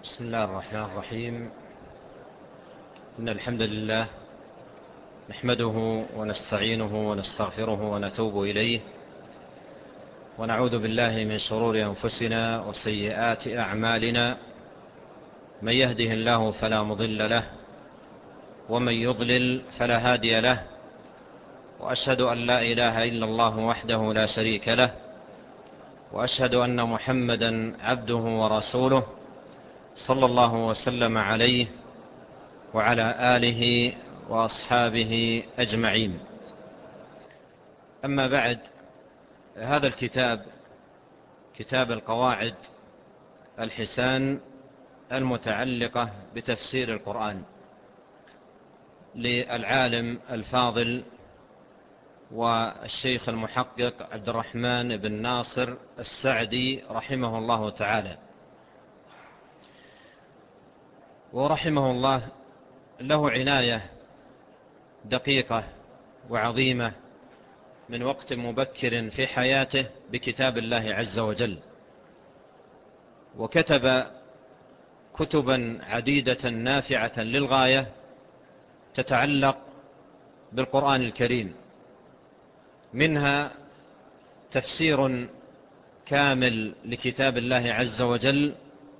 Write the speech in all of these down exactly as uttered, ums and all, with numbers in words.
بسم الله الرحمن الرحيم. إن الحمد لله نحمده ونستعينه ونستغفره ونتوب إليه، ونعوذ بالله من شرور أنفسنا وسيئات أعمالنا. من يهده الله فلا مضل له، ومن يضلل فلا هادي له، وأشهد أن لا إله إلا الله وحده لا شريك له، وأشهد أن محمدا عبده ورسوله صلى الله وسلم عليه وعلى آله وأصحابه أجمعين. أما بعد، هذا الكتاب كتاب القواعد الحسان المتعلقة بتفسير القرآن للعالم الفاضل والشيخ المحقق عبد الرحمن بن ناصر السعدي رحمه الله تعالى. ورحمه الله له عناية دقيقة وعظيمة من وقت مبكر في حياته بكتاب الله عز وجل، وكتب كتبا عديدة نافعة للغاية تتعلق بالقرآن الكريم، منها تفسير كامل لكتاب الله عز وجل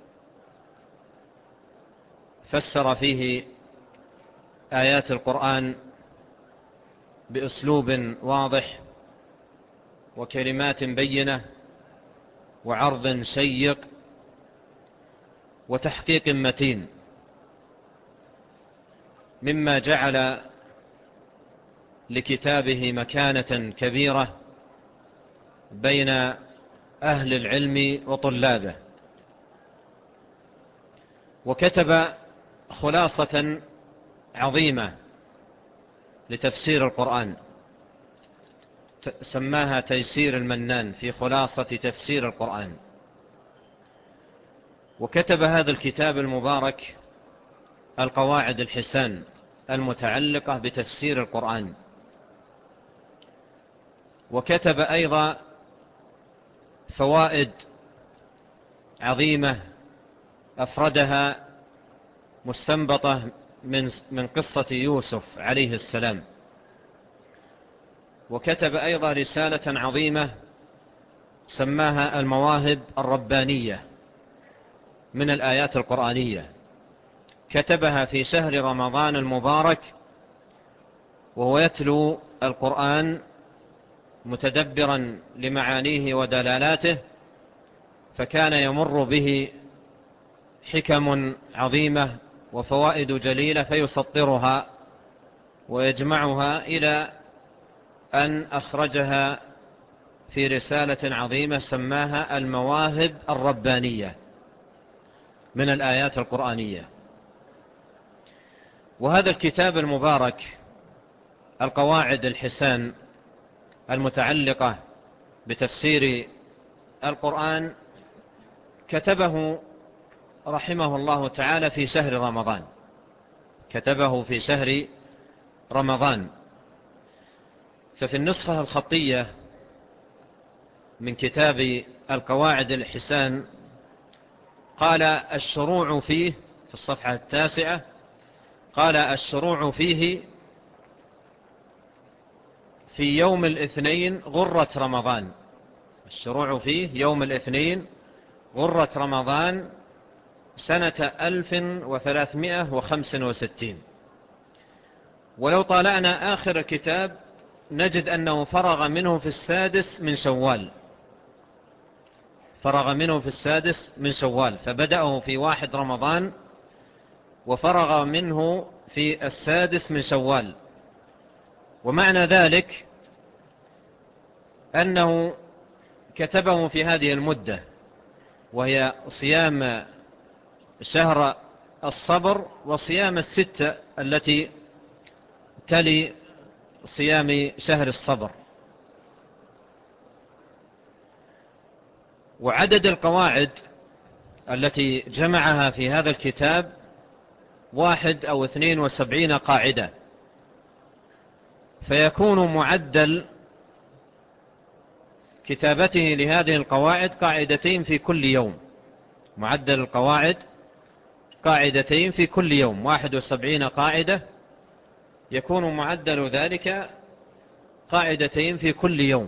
فسر فيه آيات القرآن بأسلوب واضح وكلمات بينة وعرض شيق وتحقيق متين، مما جعل لكتابه مكانة كبيرة بين أهل العلم وطلابه. وكتب خلاصة عظيمة لتفسير القرآن سماها تيسير المنان في خلاصة تفسير القرآن. وكتب هذا الكتاب المبارك القواعد الحسان المتعلقة بتفسير القرآن. وكتب أيضا فوائد عظيمة أفردها مستنبطة من من قصة يوسف عليه السلام. وكتب أيضا رسالة عظيمة سماها المواهب الربانية من الآيات القرآنية، كتبها في شهر رمضان المبارك وهو يتلو القرآن متدبرا لمعانيه ودلالاته، فكان يمر به حكم عظيمة وفوائد جليلة فيسطرها ويجمعها إلى أن أخرجها في رسالة عظيمة سماها المواهب الربانية من الآيات القرآنية. وهذا الكتاب المبارك القواعد الحسان المتعلقة بتفسير القرآن كتبه رحمه الله تعالى في شهر رمضان كتبه في شهر رمضان ففي النسخة الخطية من كتاب القواعد الحسان قال الشروع فيه في الصفحة التاسعة، قال الشروع فيه في يوم الاثنين غرة رمضان الشروع فيه يوم الاثنين غرة رمضان سنة ألف وثلاثمائة وخمس وستين. ولو طالعنا آخر الكتاب نجد أنه فرغ منه في السادس من شوال فرغ منه في السادس من شوال فبدأه في واحد رمضان وفرغ منه في السادس من شوال. ومعنى ذلك أنه كتبه في هذه المدة، وهي صيام شهر الصبر وصيام الستة التي تلي صيام شهر الصبر. وعدد القواعد التي جمعها في هذا الكتاب واحد أو اثنين وسبعين قاعدة، فيكون معدل كتابته لهذه القواعد قاعدتين في كل يوم. معدل القواعد قاعدتين في كل يوم، واحد وسبعين قاعدة، يكون معدل ذلك قاعدتين في كل يوم.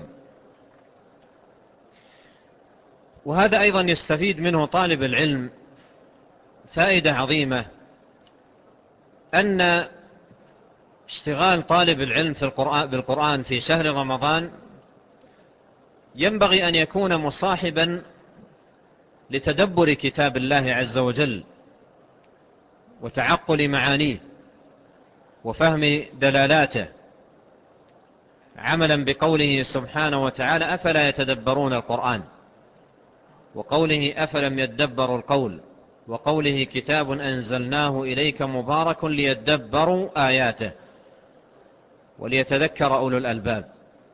وهذا أيضا يستفيد منه طالب العلم فائدة عظيمة، أن اشتغال طالب العلم في القرآن بالقرآن في شهر رمضان ينبغي أن يكون مصاحبا لتدبر كتاب الله عز وجل وتعقل معانيه وفهم دلالاته، عملا بقوله سبحانه وتعالى: أفلا يتدبرون القرآن، وقوله: أفلم يدبروا القول، وقوله: كتاب أنزلناه إليك مبارك ليدبروا آياته وليتذكر أولو الألباب.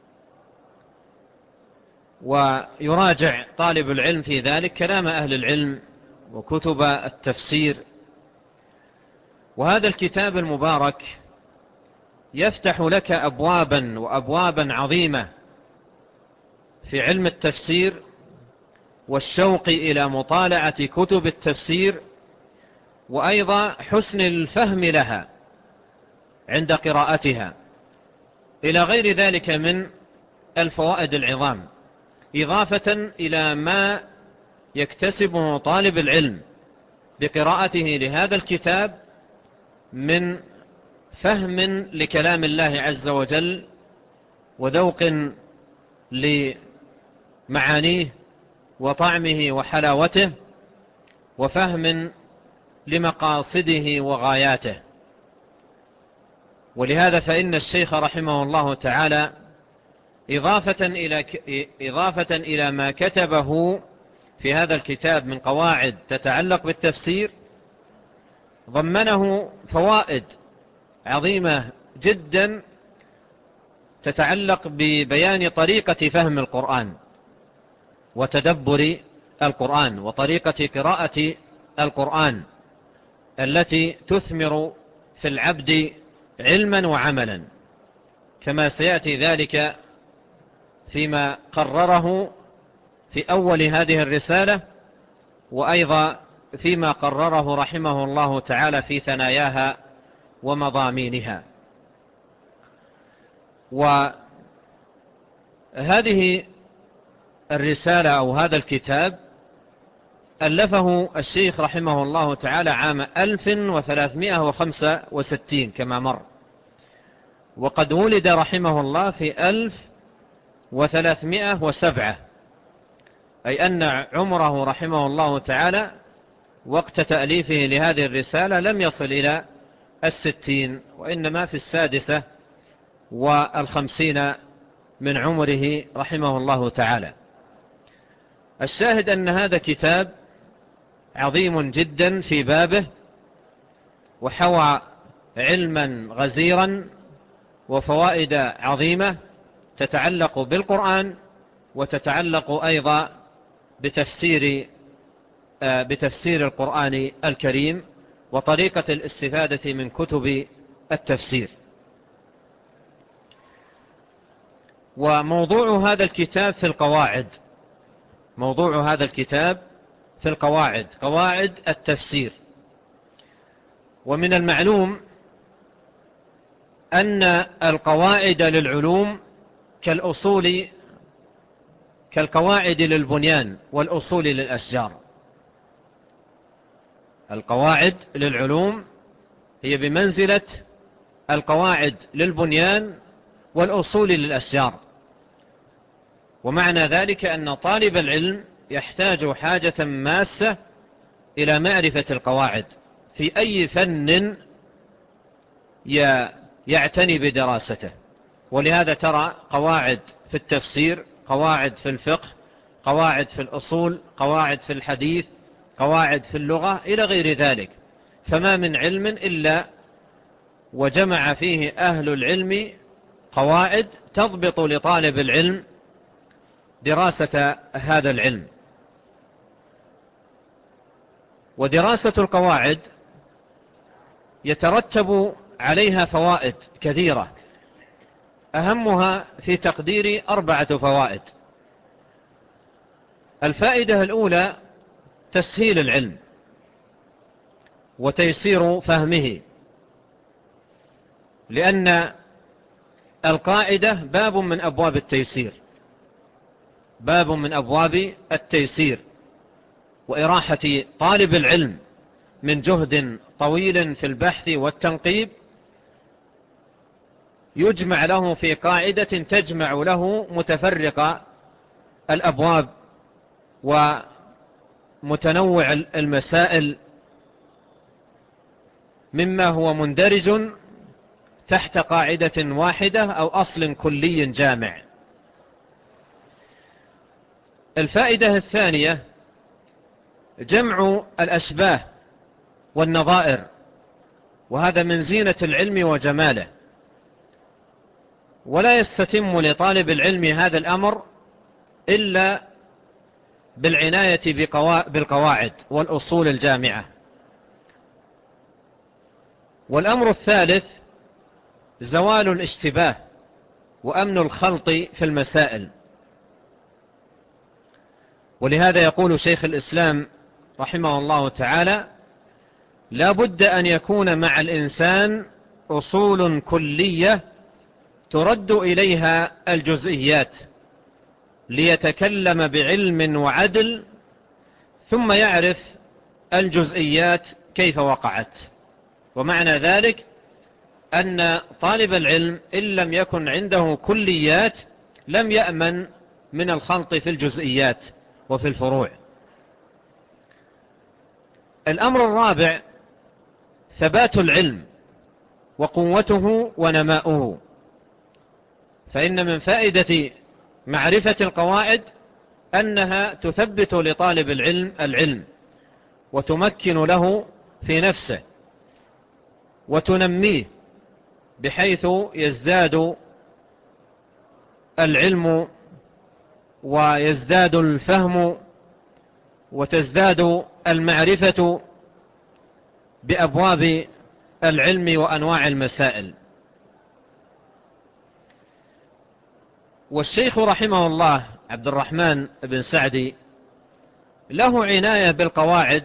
ويراجع طالب العلم في ذلك كلام أهل العلم وكتب التفسير. وهذا الكتاب المبارك يفتح لك أبوابا وأبوابا عظيمة في علم التفسير والشوق إلى مطالعة كتب التفسير، وأيضا حسن الفهم لها عند قراءتها، إلى غير ذلك من الفوائد العظام، إضافة إلى ما يكتسبه طالب العلم بقراءته لهذا الكتاب من فهم لكلام الله عز وجل وذوق لمعانيه وطعمه وحلاوته وفهم لمقاصده وغاياته. ولهذا فإن الشيخ رحمه الله تعالى إضافة إلى إضافة إلى ما كتبه في هذا الكتاب من قواعد تتعلق بالتفسير، ضمنه فوائد عظيمة جدا تتعلق ببيان طريقة فهم القرآن وتدبر القرآن وطريقة قراءة القرآن التي تثمر في العبد علما وعملا، كما سيأتي ذلك فيما قرره في أول هذه الرسالة، وأيضا فيما قرره رحمه الله تعالى في ثناياها ومضامينها. وهذه الرسالة أو هذا الكتاب ألفه الشيخ رحمه الله تعالى عام ألف وثلاثمائة وخمسة وستين كما مر، وقد ولد رحمه الله في ألف وثلاثمائة وسبعة، أي أن عمره رحمه الله تعالى وقت تأليفه لهذه الرسالة لم يصل إلى الستين، وإنما في السادسة والخمسين من عمره رحمه الله تعالى. الشاهد أن هذا كتاب عظيم جدا في بابه، وحوى علما غزيرا وفوائد عظيمة تتعلق بالقرآن وتتعلق أيضا بتفسير بتفسير القرآن الكريم وطريقة الاستفادة من كتب التفسير. وموضوع هذا الكتاب في القواعد، موضوع هذا الكتاب في القواعد، قواعد التفسير. ومن المعلوم أن القواعد للعلوم كالأصول كالقواعد للبنيان والأصول للأشجار. القواعد للعلوم هي بمنزلة القواعد للبنيان والأصول للأشجار. ومعنى ذلك أن طالب العلم يحتاج حاجة ماسة إلى معرفة القواعد في أي فن يعتني بدراسته. ولهذا ترى قواعد في التفسير، قواعد في الفقه، قواعد في الأصول، قواعد في الحديث، قواعد في اللغة إلى غير ذلك. فما من علم إلا وجمع فيه أهل العلم قواعد تضبط لطالب العلم دراسة هذا العلم. ودراسة القواعد يترتب عليها فوائد كثيرة، أهمها في تقدير أربعة فوائد. الفائدة الأولى تسهيل العلم، وتيسير فهمه، لأن القاعدة باب من أبواب التيسير، باب من أبواب التيسير وإراحة طالب العلم من جهد طويل في البحث والتنقيب، يجمع له في قاعدة تجمع له متفرق الأبواب ومتنوع المسائل مما هو مندرج تحت قاعدة واحدة أو أصل كلي جامع. الفائدة الثانية جمع الأشباه والنظائر، وهذا من زينة العلم وجماله، ولا يستتم لطالب العلم هذا الأمر إلا بالعناية بالقواعد والأصول الجامعة. والأمر الثالث زوال الاشتباه وأمن الخلط في المسائل. ولهذا يقول شيخ الإسلام رحمه الله تعالى: لا بد أن يكون مع الإنسان أصول كلية ترد إليها الجزئيات ليتكلم بعلم وعدل، ثم يعرف الجزئيات كيف وقعت. ومعنى ذلك أن طالب العلم إن لم يكن عنده كليات لم يأمن من الخلط في الجزئيات وفي الفروع. الأمر الرابع ثبات العلم وقوته ونماؤه، فإن من فائدة معرفة القواعد أنها تثبت لطالب العلم العلم وتمكن له في نفسه وتنميه، بحيث يزداد العلم ويزداد الفهم وتزداد المعرفة بأبواب العلم وأنواع المسائل. والشيخ رحمه الله عبد الرحمن بن سعدي له عناية بالقواعد،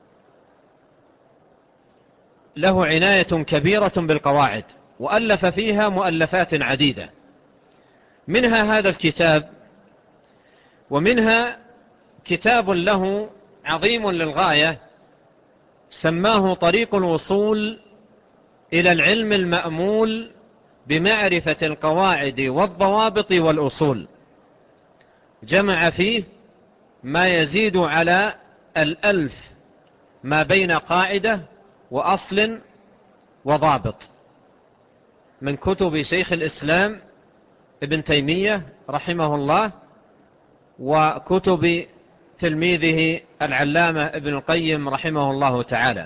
له عناية كبيرة بالقواعد، وألف فيها مؤلفات عديدة، منها هذا الكتاب، ومنها كتاب له عظيم للغاية سماه طريق الوصول إلى العلم المأمول بمعرفة القواعد والضوابط والأصول. جمع فيه ما يزيد على الألف ما بين قاعدة وأصل وضابط من كتب شيخ الإسلام ابن تيمية رحمه الله وكتب تلميذه العلامة ابن القيم رحمه الله تعالى.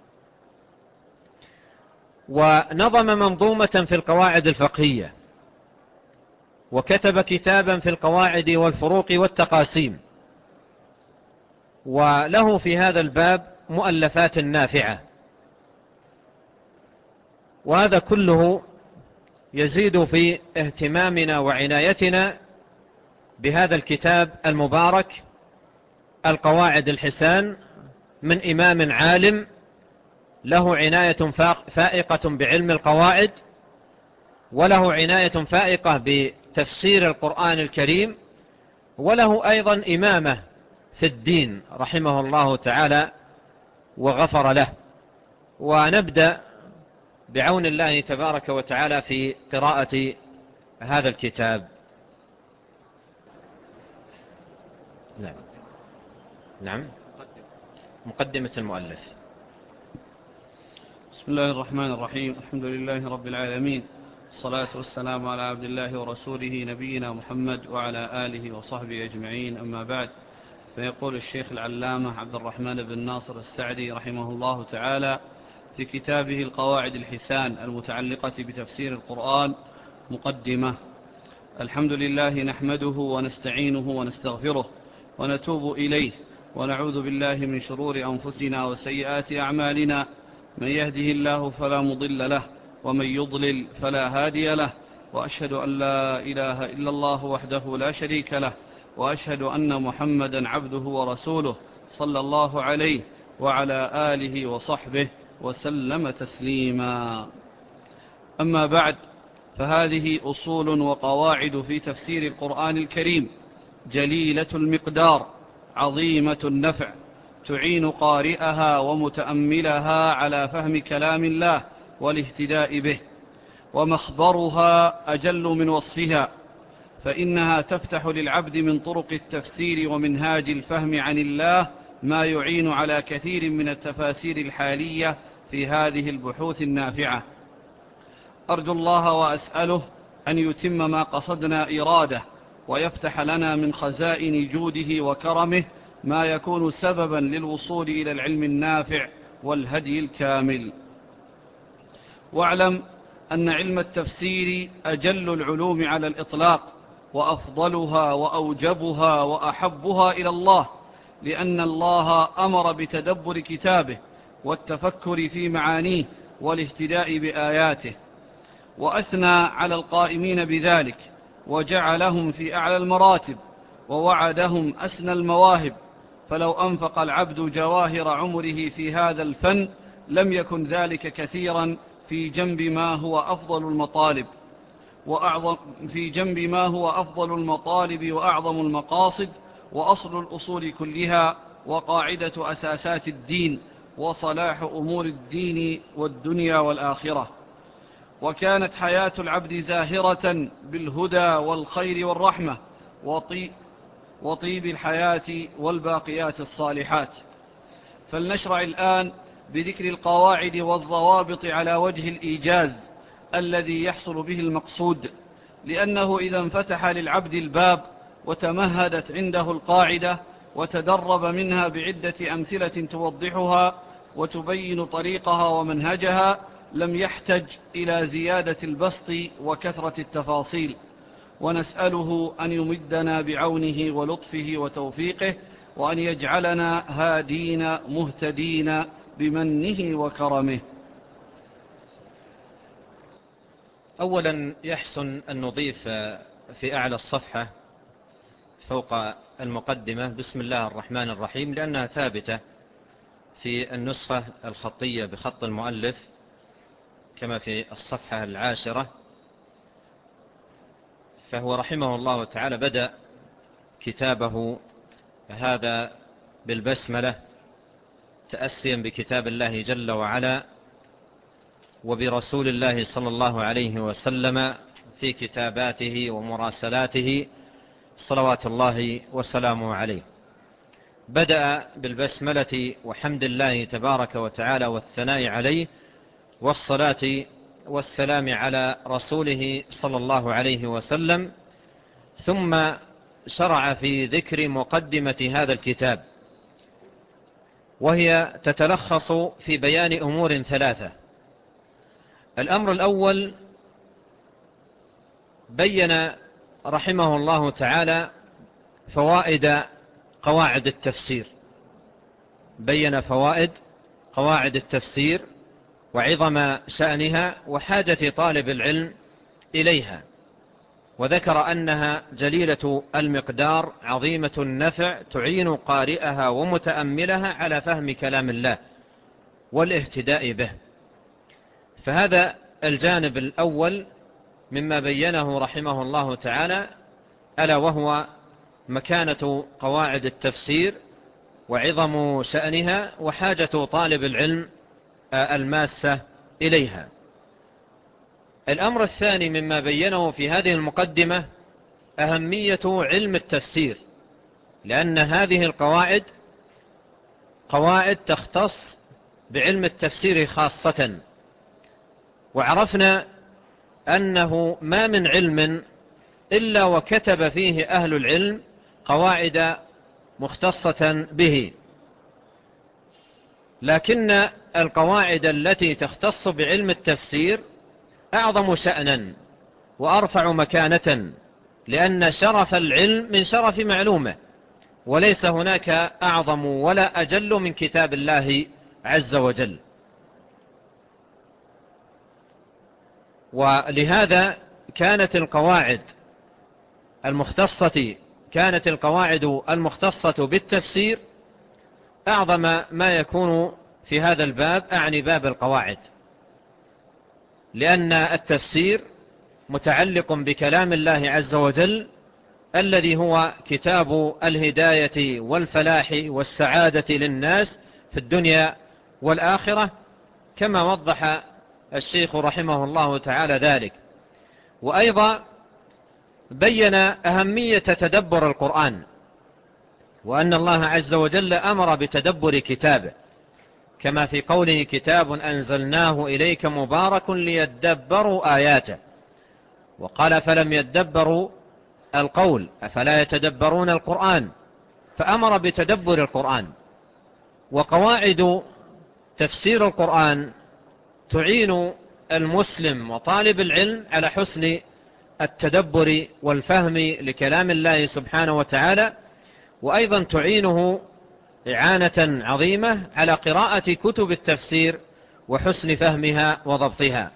ونظم منظومة في القواعد الفقهية، وكتب كتابا في القواعد والفروق والتقاسيم، وله في هذا الباب مؤلفات نافعة. وهذا كله يزيد في اهتمامنا وعنايتنا بهذا الكتاب المبارك القواعد الحسان من إمام عالم له عناية فائقة بعلم القواعد، وله عناية فائقة بتفسير القرآن الكريم، وله أيضا إمامة في الدين رحمه الله تعالى وغفر له. ونبدأ بعون الله تبارك وتعالى في قراءة هذا الكتاب. نعم نعم مقدمة المؤلف. بسم الله الرحمن الرحيم. الحمد لله رب العالمين، الصلاة والسلام على عبد الله ورسوله نبينا محمد وعلى آله وصحبه أجمعين، أما بعد. فيقول الشيخ العلامة عبد الرحمن بن ناصر السعدي رحمه الله تعالى في كتابه القواعد الحسان المتعلقة بتفسير القرآن مقدمة: الحمد لله نحمده ونستعينه ونستغفره ونتوب إليه، ونعوذ بالله من شرور أنفسنا وسيئات أعمالنا، من يهده الله فلا مضل له ومن يضلل فلا هادي له، وأشهد أن لا إله إلا الله وحده لا شريك له، وأشهد أن محمدا عبده ورسوله صلى الله عليه وعلى آله وصحبه وسلم تسليما. أما بعد، فهذه أصول وقواعد في تفسير القرآن الكريم جليلة المقدار عظيمة النفع، تعين قارئها ومتأملها على فهم كلام الله والاهتداء به، ومخبرها أجل من وصفها، فإنها تفتح للعبد من طرق التفسير ومنهاج الفهم عن الله ما يعين على كثير من التفاسير الحالية في هذه البحوث النافعة. أرجو الله وأسأله أن يتم ما قصدنا إراده، ويفتح لنا من خزائن جوده وكرمه ما يكون سببا للوصول إلى العلم النافع والهدي الكامل. واعلم أن علم التفسير أجل العلوم على الإطلاق، وأفضلها وأوجبها وأحبها إلى الله، لأن الله أمر بتدبر كتابه والتفكر في معانيه والاهتداء بآياته، وأثنى على القائمين بذلك وجعلهم في أعلى المراتب، ووعدهم أسنى المواهب. فلو أنفق العبد جواهر عمره في هذا الفن لم يكن ذلك كثيرا في جنب ما هو أفضل المطالب وأعظم في جنب ما هو أفضل المطالب وأعظم المقاصد، وأصل الأصول كلها، وقاعدة أساسات الدين، وصلاح أمور الدين والدنيا والآخرة. وكانت حياة العبد زاهرة بالهدى والخير والرحمة وطيب, وطيب الحياة والباقيات الصالحات. فلنشرع الآن بذكر القواعد والضوابط على وجه الإيجاز الذي يحصل به المقصود، لأنه إذا انفتح للعبد الباب وتمهدت عنده القاعدة وتدرب منها بعدة أمثلة توضحها وتبين طريقها ومنهجها لم يحتج إلى زيادة البسط وكثرة التفاصيل. ونسأله أن يمدنا بعونه ولطفه وتوفيقه، وأن يجعلنا هادين مهتدين بمنه وكرمه. أولا يحسن أن نضيف في أعلى الصفحة فوق المقدمة بسم الله الرحمن الرحيم، لأنها ثابتة في النسخة الخطية بخط المؤلف كما في الصفحة العاشرة. فهو رحمه الله تعالى بدأ كتابه هذا بالبسملة تأسيا بكتاب الله جل وعلا وبرسول الله صلى الله عليه وسلم في كتاباته ومراسلاته صلوات الله وسلامه عليه. بدأ بالبسملة وحمد الله تبارك وتعالى والثناء عليه والصلاة والسلام على رسوله صلى الله عليه وسلم، ثم شرع في ذكر مقدمة هذا الكتاب، وهي تتلخص في بيان أمور ثلاثة. الأمر الأول، بين رحمه الله تعالى فوائد قواعد التفسير، بين فوائد قواعد التفسير وعظم شأنها وحاجة طالب العلم إليها، وذكر أنها جليلة المقدار عظيمة النفع، تعين قارئها ومتأملها على فهم كلام الله والاهتداء به. فهذا الجانب الأول مما بينه رحمه الله تعالى، ألا وهو مكانة قواعد التفسير وعظم شأنها وحاجة طالب العلم الماسة إليها. الأمر الثاني مما بينه في هذه المقدمة أهمية علم التفسير، لأن هذه القواعد قواعد تختص بعلم التفسير خاصة، وعرفنا أنه ما من علم إلا وكتب فيه أهل العلم قواعد مختصة به، لكن القواعد التي تختص بعلم التفسير أعظم شأنا وأرفع مكانة، لأن شرف العلم من شرف معلومه، وليس هناك أعظم ولا أجل من كتاب الله عز وجل. ولهذا كانت القواعد المختصة كانت القواعد المختصة بالتفسير أعظم ما يكون في هذا الباب، أعني باب القواعد، لأن التفسير متعلق بكلام الله عز وجل الذي هو كتاب الهداية والفلاح والسعادة للناس في الدنيا والآخرة، كما وضح الشيخ رحمه الله تعالى ذلك. وأيضا بين أهمية تدبر القرآن، وأن الله عز وجل أمر بتدبر كتابه، كما في قوله: كتاب أنزلناه إليك مبارك ليدبروا آياته. وقال: فلم يدبروا القول أفلا يتدبرون القرآن، فأمر بتدبر القرآن. وقواعد تفسير القرآن تعين المسلم وطالب العلم على حسن التدبر والفهم لكلام الله سبحانه وتعالى، وأيضا تعينه إعانة عظيمة على قراءة كتب التفسير وحسن فهمها وضبطها.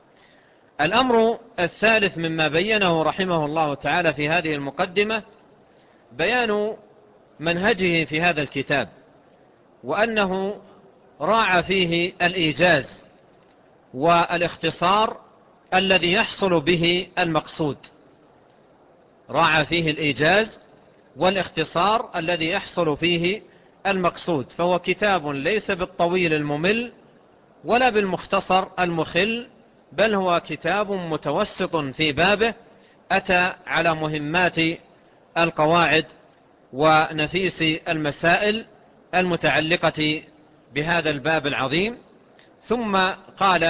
الأمر الثالث مما بينه رحمه الله تعالى في هذه المقدمة بيان منهجه في هذا الكتاب، وأنه راعى فيه الإيجاز والاختصار الذي يحصل به المقصود، راعى فيه الإيجاز والاختصار الذي يحصل فيه المقصود. فهو كتاب ليس بالطويل الممل ولا بالمختصر المخل، بل هو كتاب متوسط في بابه، أتى على مهمات القواعد ونفيس المسائل المتعلقة بهذا الباب العظيم. ثم قال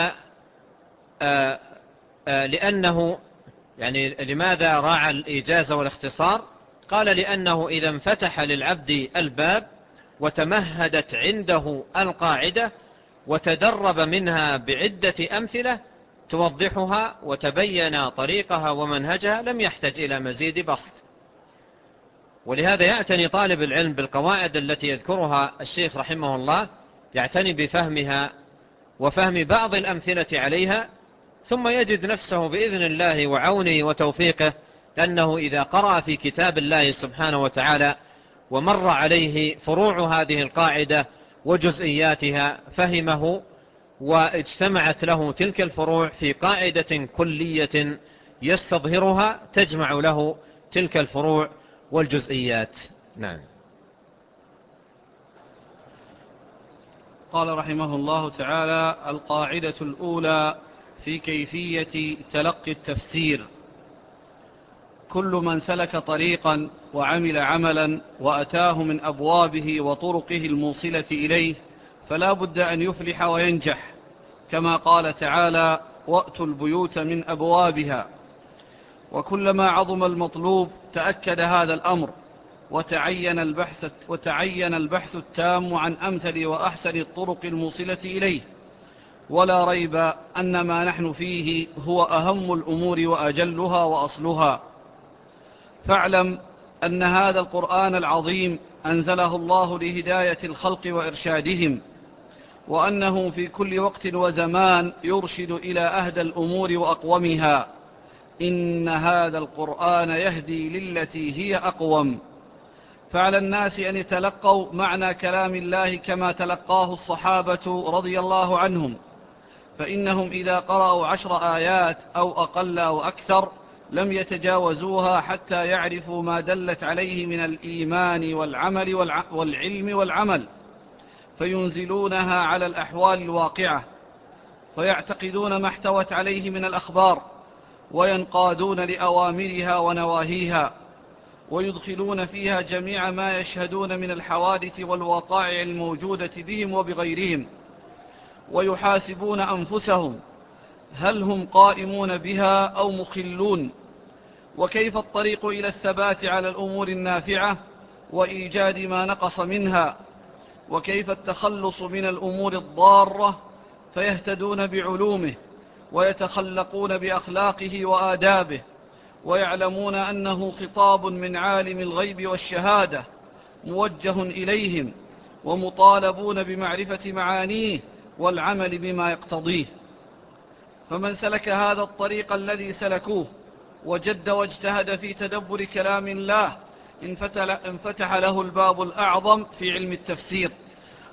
آآ آآ لأنه يعني لماذا راعى الإيجاز والاختصار؟ قال: لأنه إذا انفتح للعبد الباب وتمهدت عنده القاعدة وتدرب منها بعدة أمثلة توضحها وتبين طريقها ومنهجها، لم يحتج إلى مزيد بسط. ولهذا يعتني طالب العلم بالقواعد التي يذكرها الشيخ رحمه الله، يعتني بفهمها وفهم بعض الأمثلة عليها، ثم يجد نفسه بإذن الله وعونه وتوفيقه أنه إذا قرأ في كتاب الله سبحانه وتعالى ومر عليه فروع هذه القاعدة وجزئياتها فهمه، واجتمعت له تلك الفروع في قاعدة كلية يستظهرها تجمع له تلك الفروع والجزئيات. نعم. قال رحمه الله تعالى: القاعدة الأولى في كيفية تلقي التفسير: كل من سلك طريقا وعمل عملا وأتاه من أبوابه وطرقه الموصلة إليه فلا بد أن يفلح وينجح، كما قال تعالى: وأتوا البيوت من أبوابها. وكلما عظم المطلوب تأكد هذا الأمر، وتعين البحث, وتعين البحث التام عن أمثل وأحسن الطرق الموصلة إليه. ولا ريب أن ما نحن فيه هو أهم الأمور وأجلها وأصلها. فاعلم أن هذا القرآن العظيم أنزله الله لهداية الخلق وإرشادهم، وأنه في كل وقت وزمان يرشد إلى أهدى الأمور وأقومها. إن هذا القرآن يهدي للتي هي أقوم. فعلى الناس أن يتلقوا معنى كلام الله كما تلقاه الصحابة رضي الله عنهم، فإنهم إذا قرأوا عشر آيات أو أقل أو أكثر لم يتجاوزوها حتى يعرفوا ما دلت عليه من الإيمان والعمل والعلم والعمل، فينزلونها على الأحوال الواقعة، فيعتقدون ما احتوت عليه من الأخبار، وينقادون لأوامرها ونواهيها، ويدخلون فيها جميع ما يشهدون من الحوادث والوقائع الموجودة بهم وبغيرهم، ويحاسبون أنفسهم هل هم قائمون بها أو مخلون، وكيف الطريق إلى الثبات على الأمور النافعة وإيجاد ما نقص منها، وكيف التخلص من الأمور الضارة فيهتدون بعلومه ويتخلقون بأخلاقه وآدابه، ويعلمون أنه خطاب من عالم الغيب والشهادة موجه إليهم، ومطالبون بمعرفة معانيه والعمل بما يقتضيه. فمن سلك هذا الطريق الذي سلكوه وجد واجتهد في تدبر كلام الله انفتح له الباب الأعظم في علم التفسير،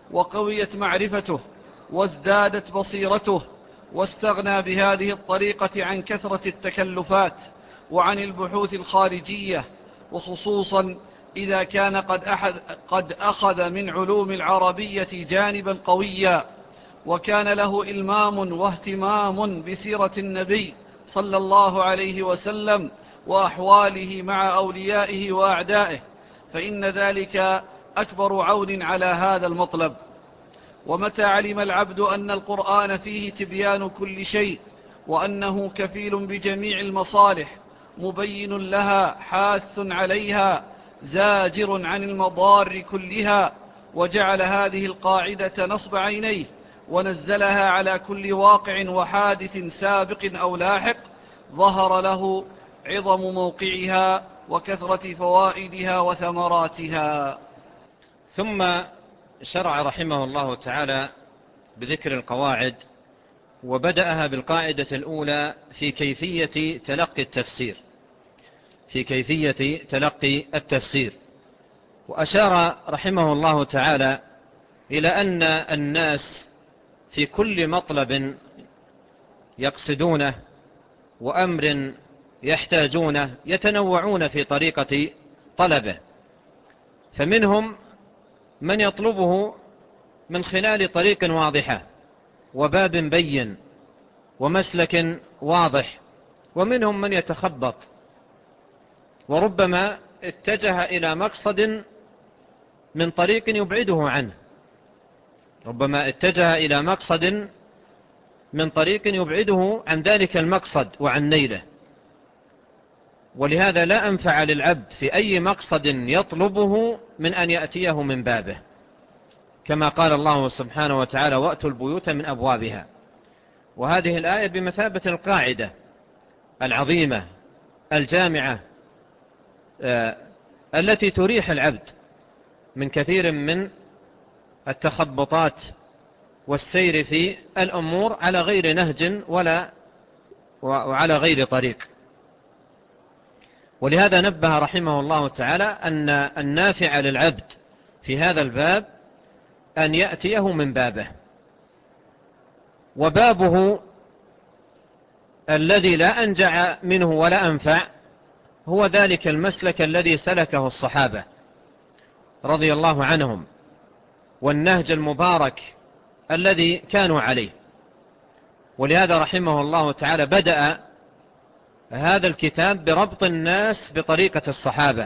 وقويت معرفته وازدادت بصيرته، واستغنى بهذه الطريقة عن كثرة التكلفات وعن البحوث الخارجية، وخصوصا إذا كان قد, أحد قد أخذ من علوم العربية جانبا قويا، وكان له إلمام واهتمام بسيرة النبي صلى الله عليه وسلم وأحواله مع أوليائه وأعدائه، فإن ذلك أكبر عون على هذا المطلب. ومتى علم العبد أن القرآن فيه تبيان كل شيء، وأنه كفيل بجميع المصالح، مبين لها، حاث عليها، زاجر عن المضار كلها، وجعل هذه القاعدة نصب عينيه ونزلها على كل واقع وحادث سابق أو لاحق، ظهر له عظم موقعها وكثرة فوائدها وثمراتها. ثم شرع رحمه الله تعالى بذكر القواعد، وبدأها بالقاعدة الأولى في كيفية تلقي التفسير في كيفية تلقي التفسير وأشار رحمه الله تعالى إلى أن الناس في كل مطلب يقصدونه وأمر يحتاجونه يتنوعون في طريقة طلبه، فمنهم من يطلبه من خلال طريق واضحة وباب بين ومسلك واضح، ومنهم من يتخبط وربما اتجه إلى مقصد من طريق يبعده عنه ربما اتجه إلى مقصد من طريق يبعده عن ذلك المقصد وعن نيله. ولهذا لا أنفع للعبد في أي مقصد يطلبه من أن يأتيه من بابه، كما قال الله سبحانه وتعالى: وأتوا البيوت من أبوابها. وهذه الآية بمثابة القاعدة العظيمة الجامعة آه التي تريح العبد من كثير من التخبطات والسير في الأمور على غير نهج ولا وعلى غير طريق. ولهذا نبه رحمه الله تعالى أن النافع للعبد في هذا الباب أن يأتيه من بابه، وبابه الذي لا أنجع منه ولا أنفع هو ذلك المسلك الذي سلكه الصحابة رضي الله عنهم، والنهج المبارك الذي كانوا عليه. ولهذا رحمه الله تعالى بدأ هذا الكتاب بربط الناس بطريقة الصحابة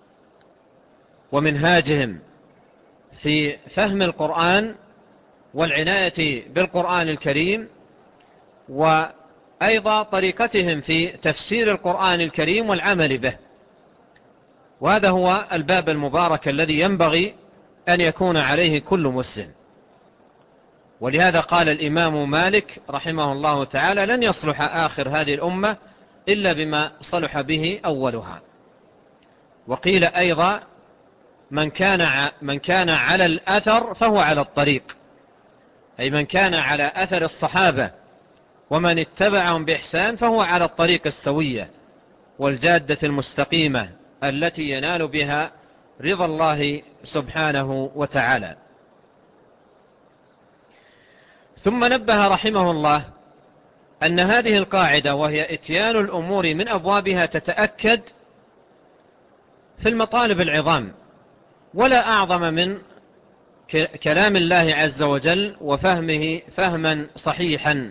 ومنهاجهم في فهم القرآن والعناية بالقرآن الكريم، وأيضا طريقتهم في تفسير القرآن الكريم والعمل به. وهذا هو الباب المبارك الذي ينبغي أن يكون عليه كل مسلم. ولهذا قال الإمام مالك رحمه الله تعالى: لن يصلح آخر هذه الأمة إلا بما صلح به أولها. وقيل أيضا: من كان من كان على الأثر فهو على الطريق، أي من كان على أثر الصحابة ومن اتبعهم بإحسان فهو على الطريق السوية والجادة المستقيمة التي ينال بها رضا الله سبحانه وتعالى. ثم نبه رحمه الله أن هذه القاعدة، وهي إتيان الأمور من أبوابها، تتأكد في المطالب العظام، ولا أعظم من كلام الله عز وجل وفهمه فهما صحيحا.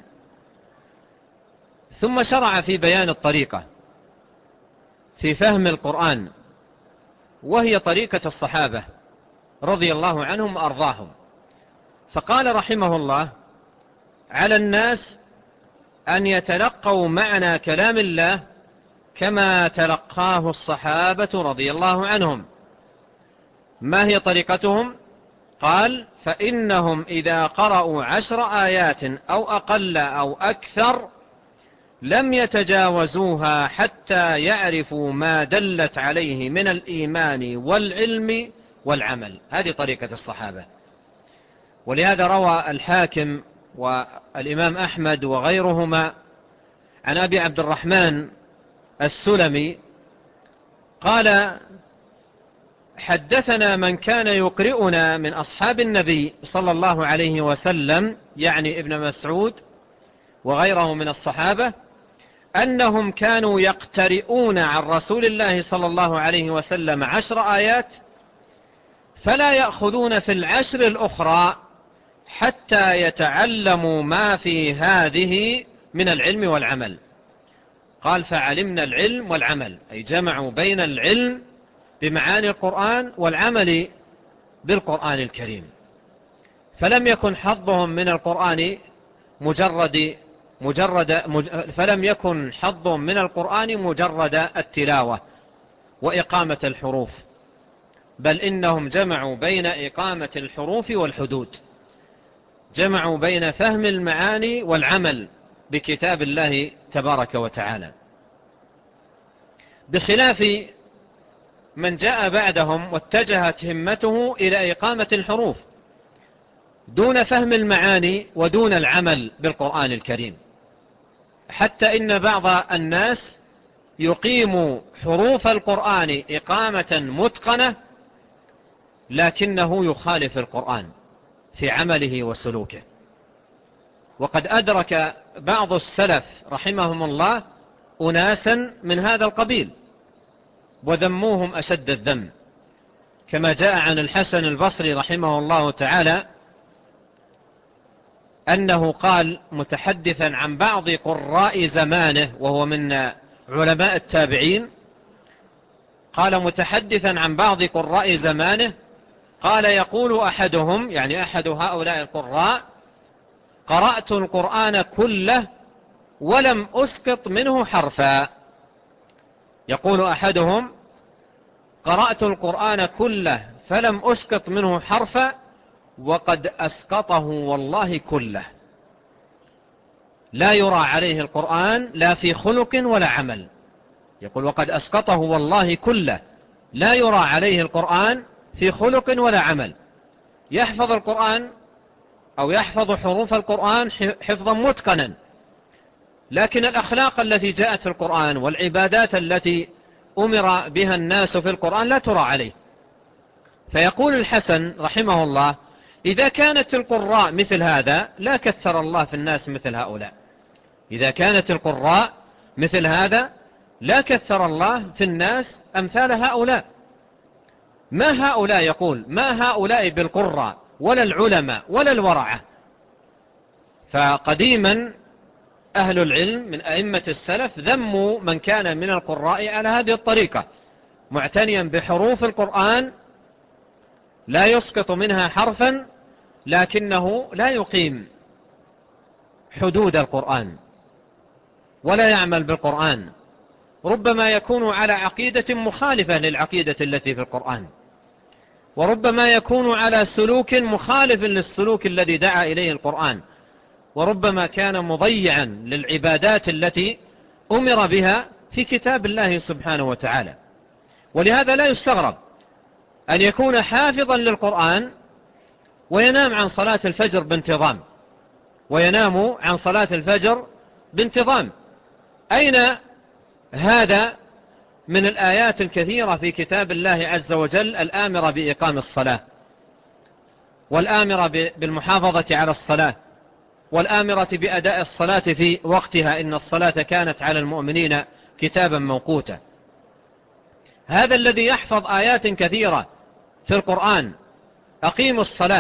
ثم شرع في بيان الطريقة في فهم القرآن، وهي طريقة الصحابة رضي الله عنهم وأرضاهم. فقال رحمه الله: على الناس أن يتلقوا معنى كلام الله كما تلقاه الصحابة رضي الله عنهم. ما هي طريقتهم؟ قال: فإنهم إذا قرأوا عشر آيات أو أقل أو أكثر لم يتجاوزوها حتى يعرفوا ما دلت عليه من الإيمان والعلم والعمل. هذه طريقة الصحابة. ولهذا روى الحاكم والإمام أحمد وغيرهما عن أبي عبد الرحمن السلمي قال: حدثنا من كان يقرئنا من أصحاب النبي صلى الله عليه وسلم، يعني ابن مسعود وغيره من الصحابة، أنهم كانوا يقترئون عن رسول الله صلى الله عليه وسلم عشر آيات فلا يأخذون في العشر الأخرى حتى يتعلموا ما في هذه من العلم والعمل. قال فعلمنا العلم والعمل، أي جمعوا بين العلم بمعاني القرآن والعمل بالقرآن الكريم. فلم يكن حظهم من القرآن مجرد مجرد فلم يكن حظهم من القرآن مجرد التلاوة وإقامة الحروف، بل إنهم جمعوا بين إقامة الحروف والحدود، جمعوا بين فهم المعاني والعمل بكتاب الله تبارك وتعالى، بخلاف من جاء بعدهم واتجهت همته إلى إقامة الحروف دون فهم المعاني ودون العمل بالقرآن الكريم، حتى إن بعض الناس يقيم حروف القرآن إقامة متقنة لكنه يخالف القرآن في عمله وسلوكه. وقد أدرك بعض السلف رحمهم الله أناسا من هذا القبيل وذموهم أشد الذم، كما جاء عن الحسن البصري رحمه الله تعالى أنه قال متحدثا عن بعض قراء زمانه وهو من علماء التابعين، قال متحدثا عن بعض قراء زمانه قال يقول أحدهم، يعني أحد هؤلاء القراء: قرأت القرآن كله ولم أسقط منه حرفا. يقول أحدهم: قرأت القرآن كله فلم أسقط منه حرفا وقد أسقطه والله كله. لا يرى عليه القرآن لا في خلق ولا عمل. يقول وقد أسقطه والله كله، لا يرى عليه القرآن في خلق ولا عمل. يحفظ القرآن أو يحفظ حروف القرآن حفظا متقنا، لكن الأخلاق التي جاءت في القرآن والعبادات التي أمر بها الناس في القرآن لا ترى عليه. فيقول الحسن رحمه الله: إذا كانت القراء مثل هذا لا كثر الله في الناس مثل هؤلاء. إذا كانت القراء مثل هذا لا كثر الله في الناس أمثال هؤلاء. ما هؤلاء، يقول ما هؤلاء بالقراء ولا العلماء ولا الورعة. فقديما أهل العلم من أئمة السلف ذموا من كان من القراء على هذه الطريقة، معتنيا بحروف القرآن لا يسقط منها حرفا لكنه لا يقيم حدود القرآن ولا يعمل بالقرآن، ربما يكون على عقيدة مخالفة للعقيدة التي في القرآن، وربما يكون على سلوك مخالف للسلوك الذي دعا إليه القرآن، وربما كان مضيعا للعبادات التي أمر بها في كتاب الله سبحانه وتعالى. ولهذا لا يستغرب أن يكون حافظا للقرآن وينام عن صلاة الفجر بانتظام وينام عن صلاة الفجر بانتظام. أين هذا من الآيات الكثيرة في كتاب الله عز وجل الآمرة بإقام الصلاة، والآمرة بالمحافظة على الصلاة، والآمرة بأداء الصلاة في وقتها، إن الصلاة كانت على المؤمنين كتابا موقوتا. هذا الذي يحفظ آيات كثيرة في القرآن: أقيموا الصلاة،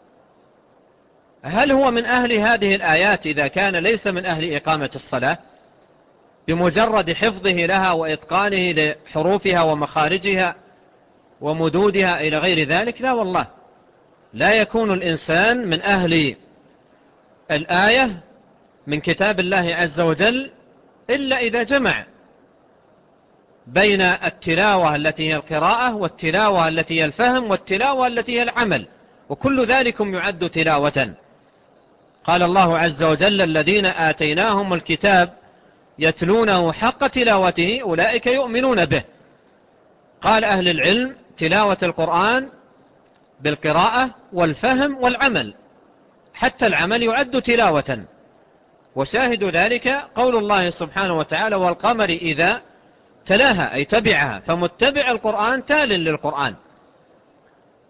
هل هو من أهل هذه الآيات إذا كان ليس من أهل إقامة الصلاة بمجرد حفظه لها وإتقانه لحروفها ومخارجها ومدودها إلى غير ذلك؟ لا والله، لا يكون الإنسان من أهل الآية من كتاب الله عز وجل إلا إذا جمع بين التلاوة التي هي القراءة والتلاوة التي هي الفهم والتلاوة التي هي العمل، وكل ذلكم يعد تلاوة. قال الله عز وجل: الذين آتيناهم الكتاب يتلونه حق تلاوته أولئك يؤمنون به. قال أهل العلم: تلاوة القرآن بالقراءة والفهم والعمل، حتى العمل يعد تلاوة. وشاهد ذلك قول الله سبحانه وتعالى: والقمر إذا تلاها، أي تبعها، فمتبع القرآن تال للقرآن.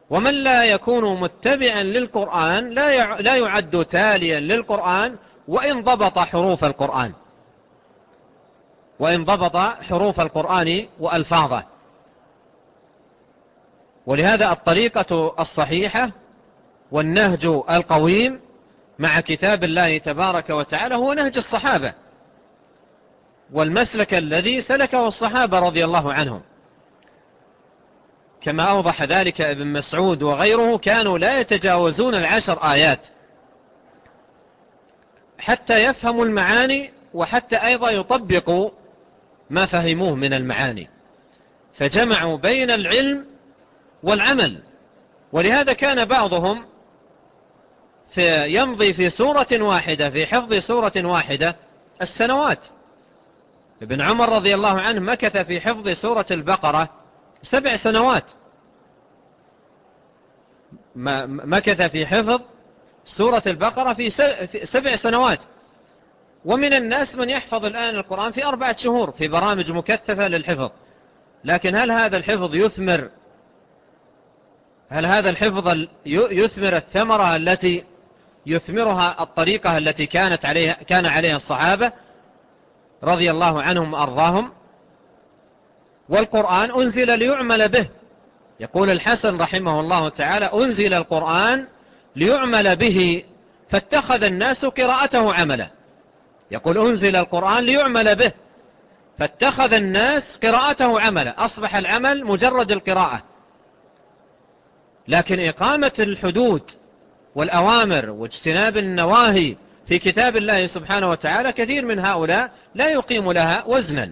ومن لا يكون متبعا للقرآن لا يعد تاليا للقرآن وإن ضبط حروف القرآن وإن ضبط حروف القرآن وألفاظه. ولهذا الطريقة الصحيحة والنهج القويم مع كتاب الله تبارك وتعالى هو نهج الصحابة، والمسلك الذي سلكه الصحابة رضي الله عنهم، كما أوضح ذلك ابن مسعود وغيره. كانوا لا يتجاوزون العشر آيات حتى يفهموا المعاني، وحتى أيضا يطبقوا ما فهموه من المعاني، فجمعوا بين العلم والعمل. ولهذا كان بعضهم في يمضي في سورة واحدة، في حفظ سورة واحدة السنوات. ابن عمر رضي الله عنه مكث في حفظ سورة البقرة سبع سنوات، مكث في حفظ سورة البقرة في سبع سنوات. ومن الناس من يحفظ الآن القرآن في أربعة شهور في برامج مكثفة للحفظ. لكن هل هذا الحفظ يثمر هل هذا الحفظ يثمر الثمرة التي يثمرها الطريقة التي كانت عليها كان عليها الصحابة رضي الله عنهم وأرضاهم؟ والقرآن أنزل ليعمل به. يقول الحسن رحمه الله تعالى: أنزل القرآن ليعمل به فاتخذ الناس قراءته عملا. يقول أنزل القرآن ليعمل به فاتخذ الناس قراءته عملا، أصبح العمل مجرد القراءة. لكن إقامة الحدود والأوامر واجتناب النواهي في كتاب الله سبحانه وتعالى كثير من هؤلاء لا يقيم لها وزنا.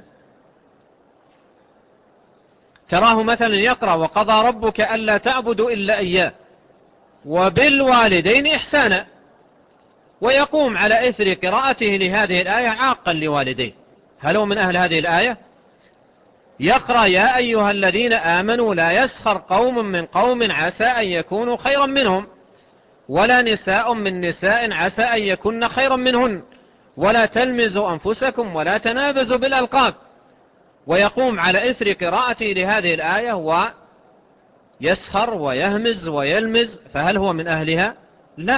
تراه مثلا يقرأ: وقضى ربك ألا تعبدوا إلا إياه وبالوالدين إحسانا، ويقوم على إثر قراءته لهذه الآية عاقا لوالديه. هل هو من أهل هذه الآية؟ يقرأ: يا أيها الذين آمنوا لا يسخر قوم من قوم عسى أن يكونوا خيرا منهم ولا نساء من نساء عسى أن يكون خيرا منهن ولا تلمزوا أنفسكم ولا تنابزوا بالألقاب. ويقوم على إثر قراءته لهذه الآية ويسخر ويهمز ويلمز. فهل هو من أهلها؟ لا.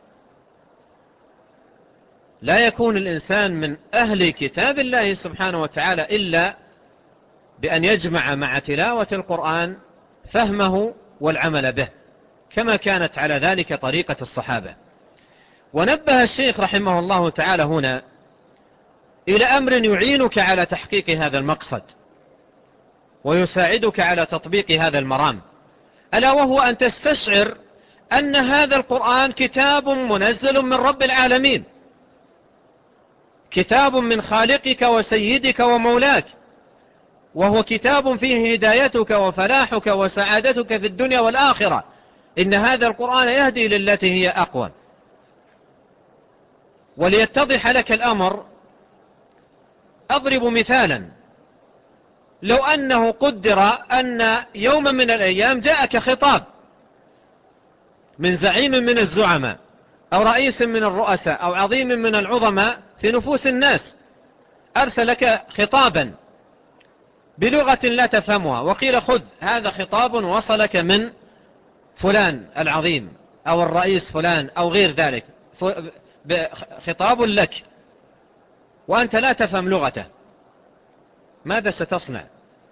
لا يكون الإنسان من أهل كتاب الله سبحانه وتعالى إلا بأن يجمع مع تلاوة القرآن فهمه والعمل به، كما كانت على ذلك طريقة الصحابة. ونبه الشيخ رحمه الله تعالى هنا إلى أمر يعينك على تحقيق هذا المقصد ويساعدك على تطبيق هذا المرام، ألا وهو أن تستشعر أن هذا القرآن كتاب منزل من رب العالمين، كتاب من خالقك وسيدك ومولاك، وهو كتاب فيه هدايتك وفلاحك وسعادتك في الدنيا والآخرة. إن هذا القرآن يهدي للتي هي أقوى. وليتضح لك الأمر أضرب مثالا: لو أنه قدر أن يوما من الأيام جاءك خطاب من زعيم من الزعماء أو رئيس من الرؤساء أو عظيم من العظماء في نفوس الناس، أرسلك خطابا بلغة لا تفهمها، وقيل خذ هذا خطاب وصلك من فلان العظيم أو الرئيس فلان أو غير ذلك، خطاب لك وأنت لا تفهم لغته، ماذا ستصنع؟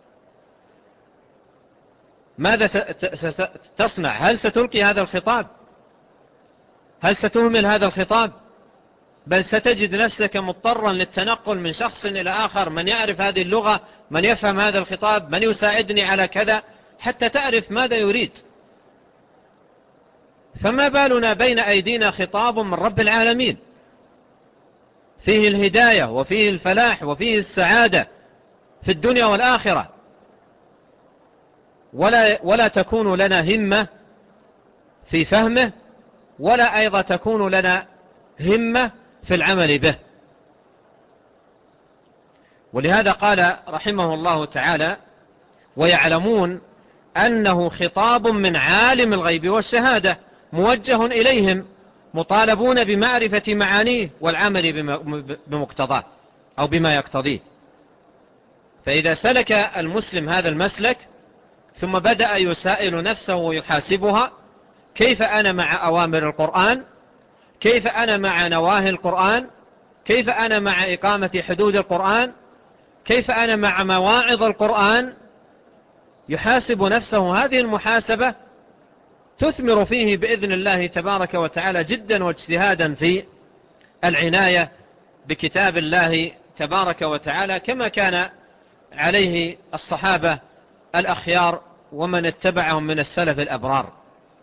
ماذا تصنع؟ هل ستلقي هذا الخطاب؟ هل ستهمل هذا الخطاب؟ بل ستجد نفسك مضطرا للتنقل من شخص إلى آخر، من يعرف هذه اللغة، من يفهم هذا الخطاب، من يساعدني على كذا، حتى تعرف ماذا يريد. فما بالنا بين أيدينا خطاب من رب العالمين فيه الهداية وفيه الفلاح وفيه السعادة في الدنيا والآخرة، ولا, ولا تكون لنا همة في فهمه، ولا أيضا تكون لنا همة في العمل به. ولهذا قال رحمه الله تعالى: ويعلمون أنه خطاب من عالم الغيب والشهادة موجه إليهم مطالبون بمعرفة معانيه والعمل بمقتضاه أو بما يقتضيه. فإذا سلك المسلم هذا المسلك ثم بدأ يسائل نفسه ويحاسبها: كيف أنا مع أوامر القرآن؟ كيف أنا مع نواهي القرآن؟ كيف أنا مع إقامة حدود القرآن؟ كيف أنا مع مواعظ القرآن؟ يحاسب نفسه. هذه المحاسبة تثمر فيه بإذن الله تبارك وتعالى جدا واجتهادا في العناية بكتاب الله تبارك وتعالى، كما كان عليه الصحابة الأخيار ومن اتبعهم من السلف الأبرار.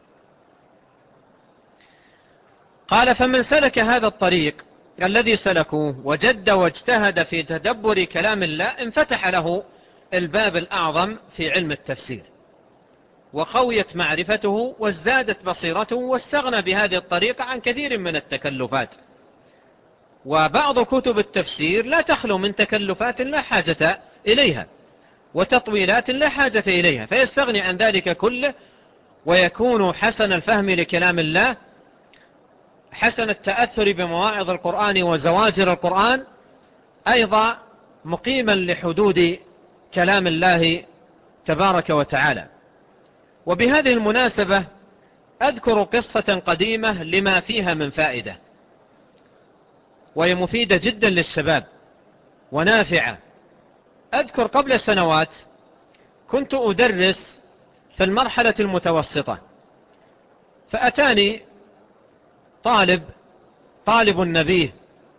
قال: فمن سلك هذا الطريق الذي سلكوه وجد واجتهد في تدبر كلام الله، انفتح له الباب الأعظم في علم التفسير، وقويت معرفته وازدادت بصيرته، واستغنى بهذه الطريقة عن كثير من التكلفات. وبعض كتب التفسير لا تخلو من تكلفات لا حاجة إليها وتطويلات لا حاجة إليها، فيستغني عن ذلك كله، ويكون حسن الفهم لكلام الله، حسن التأثر بمواعظ القرآن وزواجر القرآن، أيضا مقيما لحدود كلام الله تبارك وتعالى. وبهذه المناسبة أذكر قصة قديمة لما فيها من فائدة، وهي مفيدة جدا للشباب ونافعة. أذكر قبل سنوات كنت أدرس في المرحلة المتوسطة، فأتاني طالب طالب نبيه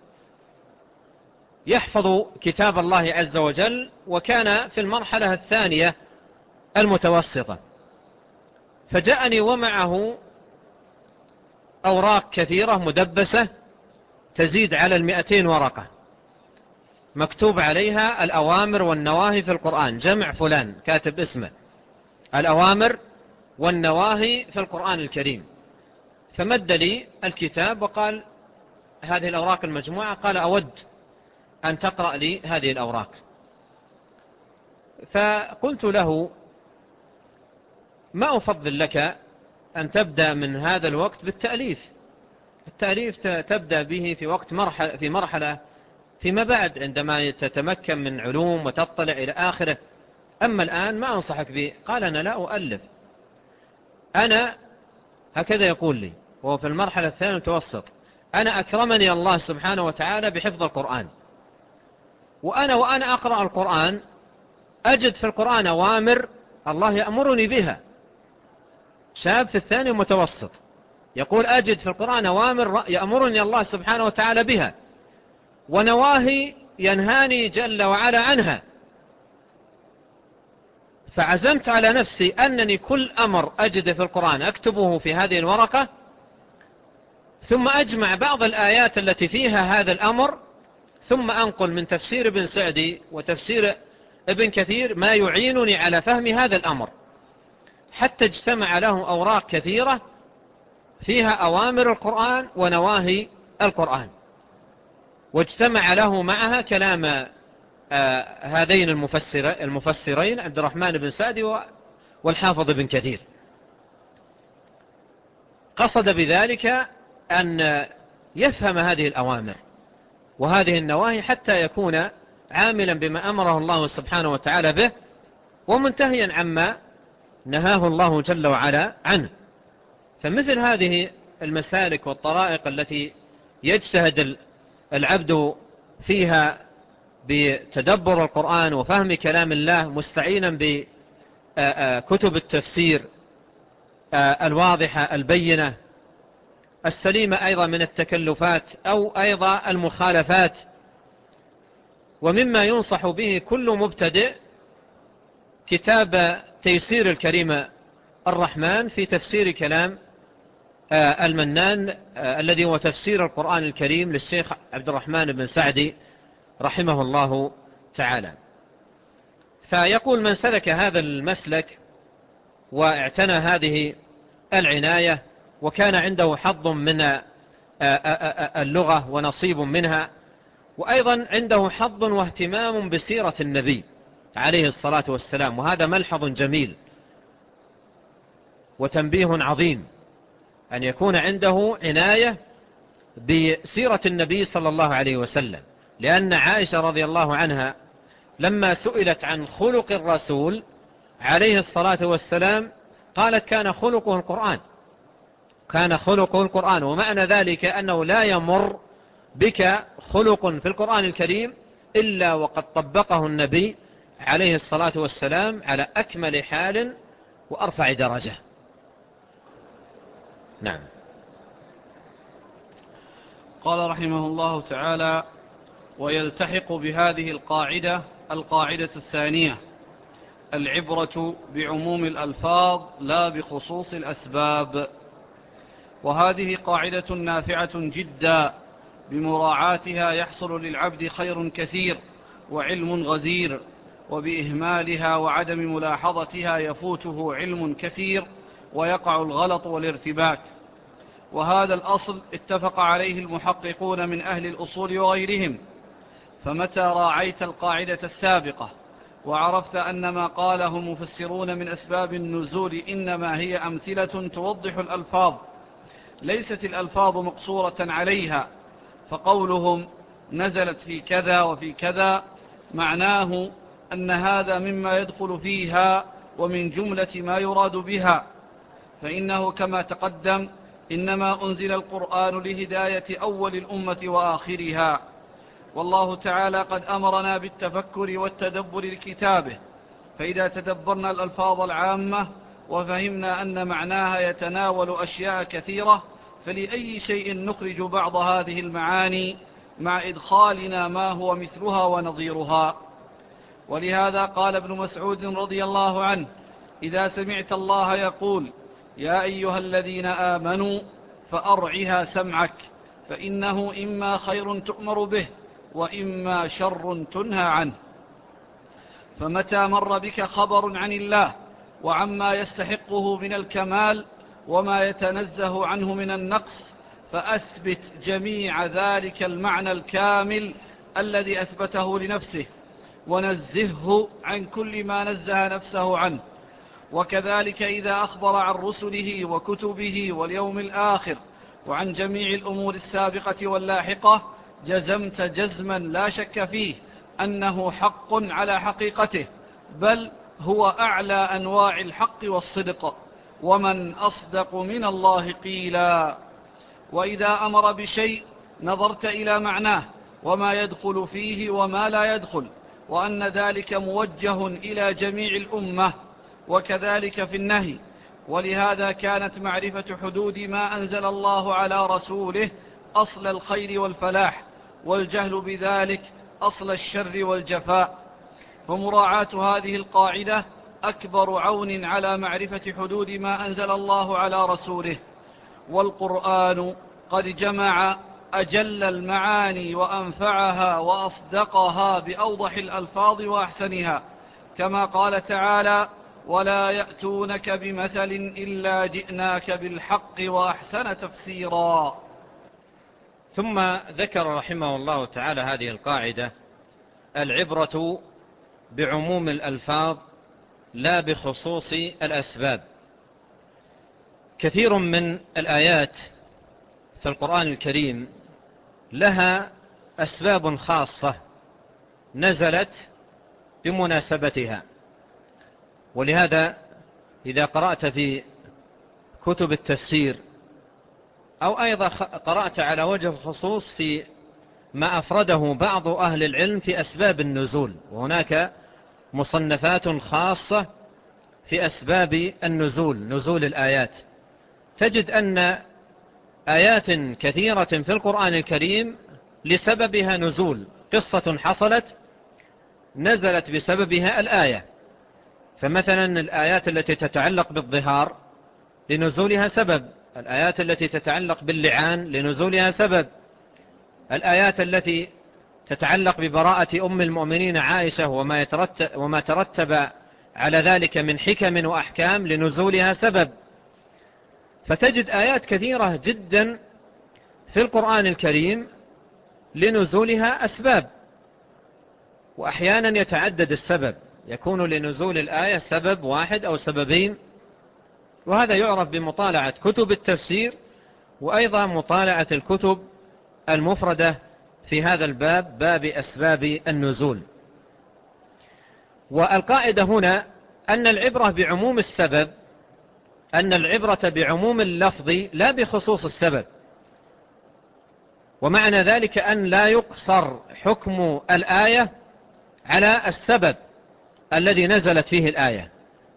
يحفظ كتاب الله عز وجل، وكان في المرحلة الثانية المتوسطة، فجاءني ومعه أوراق كثيرة مدبسة تزيد على المئتين ورقة، مكتوب عليها الأوامر والنواهي في القرآن، جمع فلان كاتب اسمه، الأوامر والنواهي في القرآن الكريم. فمد لي الكتاب وقال: هذه الأوراق المجموعة، قال: أود أن تقرأ لي هذه الأوراق. فقلت له: ما أفضل لك أن تبدأ من هذا الوقت بالتأليف، التأليف تبدأ به في وقت مرحلة في مرحلة فيما بعد عندما تتمكن من علوم وتطلع إلى آخره، أما الآن ما أنصحك به. قال: أنا لا أؤلف، أنا هكذا يقول لي وهو في المرحلة الثانية المتوسط: أنا أكرمني الله سبحانه وتعالى بحفظ القرآن، وأنا وأنا أقرأ القرآن أجد في القرآن أوامر الله يأمرني بها. شاب في الثاني المتوسط يقول: أجد في القرآن أوامر يأمرني الله سبحانه وتعالى بها، ونواهي ينهاني جل وعلا عنها. فعزمت على نفسي أنني كل أمر أجد في القرآن أكتبه في هذه الورقة، ثم أجمع بعض الآيات التي فيها هذا الأمر، ثم أنقل من تفسير ابن سعدي وتفسير ابن كثير ما يعينني على فهم هذا الأمر، حتى اجتمع له أوراق كثيرة فيها أوامر القرآن ونواهي القرآن، واجتمع له معها كلام آه هذين المفسر المفسرين عبد الرحمن بن سعدي والحافظ بن كثير. قصد بذلك أن يفهم هذه الأوامر وهذه النواهي حتى يكون عاملا بما أمره الله سبحانه وتعالى به، ومنتهيا عما نهاه الله جل وعلا عنه. فمثل هذه المسالك والطرائق التي يجتهد العبد فيها بتدبر القرآن وفهم كلام الله، مستعينا بكتب التفسير الواضحة البينة السليمة أيضا من التكلفات أو أيضا المخالفات. ومما ينصح به كل مبتدئ كتاب تيسير الكريم الرحمن في تفسير كلام المنان الذي هو تفسير القرآن الكريم للشيخ عبد الرحمن بن سعدي رحمه الله تعالى. فيقول: من سلك هذا المسلك واعتنى هذه العناية وكان عنده حظ من اللغة ونصيب منها، وأيضا عنده حظ واهتمام بسيرة النبي عليه الصلاة والسلام، وهذا ملحظ جميل وتنبيه عظيم أن يكون عنده عناية بسيرة النبي صلى الله عليه وسلم، لأن عائشة رضي الله عنها لما سئلت عن خلق الرسول عليه الصلاة والسلام قالت كان خلقه القرآن، كان خلقه القرآن. ومعنى ذلك أنه لا يمر بك خلق في القرآن الكريم إلا وقد طبقه النبي عليه الصلاة والسلام على أكمل حال وأرفع درجة. نعم. قال رحمه الله تعالى: ويلتحق بهذه القاعدة القاعدة الثانية: العبرة بعموم الألفاظ لا بخصوص الأسباب. وهذه قاعدة نافعة جدا، بمراعاتها يحصل للعبد خير كثير وعلم غزير، وبإهمالها وعدم ملاحظتها يفوته علم كثير ويقع الغلط والارتباك. وهذا الأصل اتفق عليه المحققون من أهل الأصول وغيرهم. فمتى راعيت القاعدة السابقة وعرفت أن ما قاله مفسرون من أسباب النزول إنما هي أمثلة توضح الألفاظ، ليست الألفاظ مقصورة عليها، فقولهم نزلت في كذا وفي كذا معناه أن هذا مما يدخل فيها ومن جملة ما يراد بها، فإنه كما تقدم إنما أنزل القرآن لهداية أول الأمة وآخرها. والله تعالى قد أمرنا بالتفكر والتدبر لكتابه، فإذا تدبرنا الألفاظ العامة وفهمنا أن معناها يتناول أشياء كثيرة، فلأي شيء نخرج بعض هذه المعاني مع إدخالنا ما هو مثلها ونظيرها. ولهذا قال ابن مسعود رضي الله عنه: إذا سمعت الله يقول يا أيها الذين آمنوا فأرعها سمعك، فإنه إما خير تؤمر به وإما شر تنهى عنه. فمتى مر بك خبر عن الله وعما يستحقه من الكمال وما يتنزه عنه من النقص، فأثبت جميع ذلك المعنى الكامل الذي أثبته لنفسه، ونزهه عن كل ما نزه نفسه عنه. وكذلك إذا أخبر عن رسله وكتبه واليوم الآخر وعن جميع الأمور السابقة واللاحقة، جزمت جزما لا شك فيه أنه حق على حقيقته، بل هو أعلى أنواع الحق والصدق، ومن أصدق من الله قيلا. وإذا أمر بشيء نظرت إلى معناه وما يدخل فيه وما لا يدخل، وأن ذلك موجه إلى جميع الأمة، وكذلك في النهي. ولهذا كانت معرفة حدود ما أنزل الله على رسوله أصل الخير والفلاح، والجهل بذلك أصل الشر والجفاء. فمراعاة هذه القاعدة أكبر عون على معرفة حدود ما أنزل الله على رسوله. والقرآن قد جمع أجل المعاني وأنفعها وأصدقها بأوضح الألفاظ وأحسنها، كما قال تعالى: ولا يأتونك بمثل إلا جئناك بالحق وأحسن تفسيرا. ثم ذكر رحمه الله تعالى هذه القاعدة: العبرة بعموم الألفاظ لا بخصوص الأسباب. كثير من الآيات في القرآن الكريم لها أسباب خاصة نزلت بمناسبتها، ولهذا إذا قرأت في كتب التفسير أو أيضا قرأت على وجه الخصوص في ما أفرده بعض أهل العلم في أسباب النزول، وهناك مصنفات خاصة في أسباب النزول، نزول الآيات، تجد أن آيات كثيرة في القرآن الكريم لسببها نزول، قصة حصلت نزلت بسببها الآية. فمثلا الآيات التي تتعلق بالظهار لنزولها سبب، الآيات التي تتعلق باللعان لنزولها سبب، الآيات التي تتعلق ببراءة أم المؤمنين عائشة وما يترتب, وما ترتب على ذلك من حكم وأحكام لنزولها سبب. فتجد آيات كثيرة جدا في القرآن الكريم لنزولها أسباب، وأحيانا يتعدد السبب، يكون لنزول الآية سبب واحد أو سببين. وهذا يعرف بمطالعة كتب التفسير، وأيضا مطالعة الكتب المفردة في هذا الباب، باب أسباب النزول. والقاعدة هنا أن العبرة بعموم السبب، أن العبرة بعموم اللفظ لا بخصوص السبب، ومعنى ذلك أن لا يقصر حكم الآية على السبب الذي نزلت فيه الآية،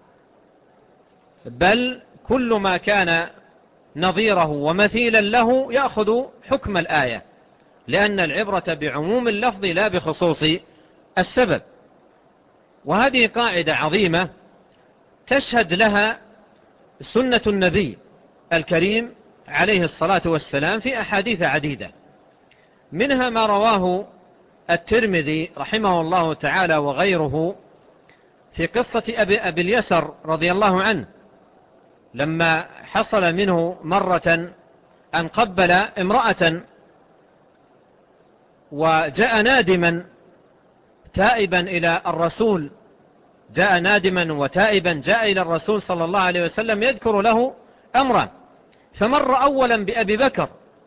بل كل ما كان نظيره ومثيلا له يأخذ حكم الآية، لأن العبرة بعموم اللفظ لا بخصوص السبب. وهذه قاعدة عظيمة تشهد لها سنة النبي الكريم عليه الصلاة والسلام في أحاديث عديدة، منها ما رواه الترمذي رحمه الله تعالى وغيره في قصة أبي, أبي اليسر رضي الله عنه، لما حصل منه مرة أن قبل امرأة وجاء نادما تائبا إلى الرسول، جاء نادما وتائبا جاء إلى الرسول صلى الله عليه وسلم يذكر له أمرا، فمر أولا بأبي بكر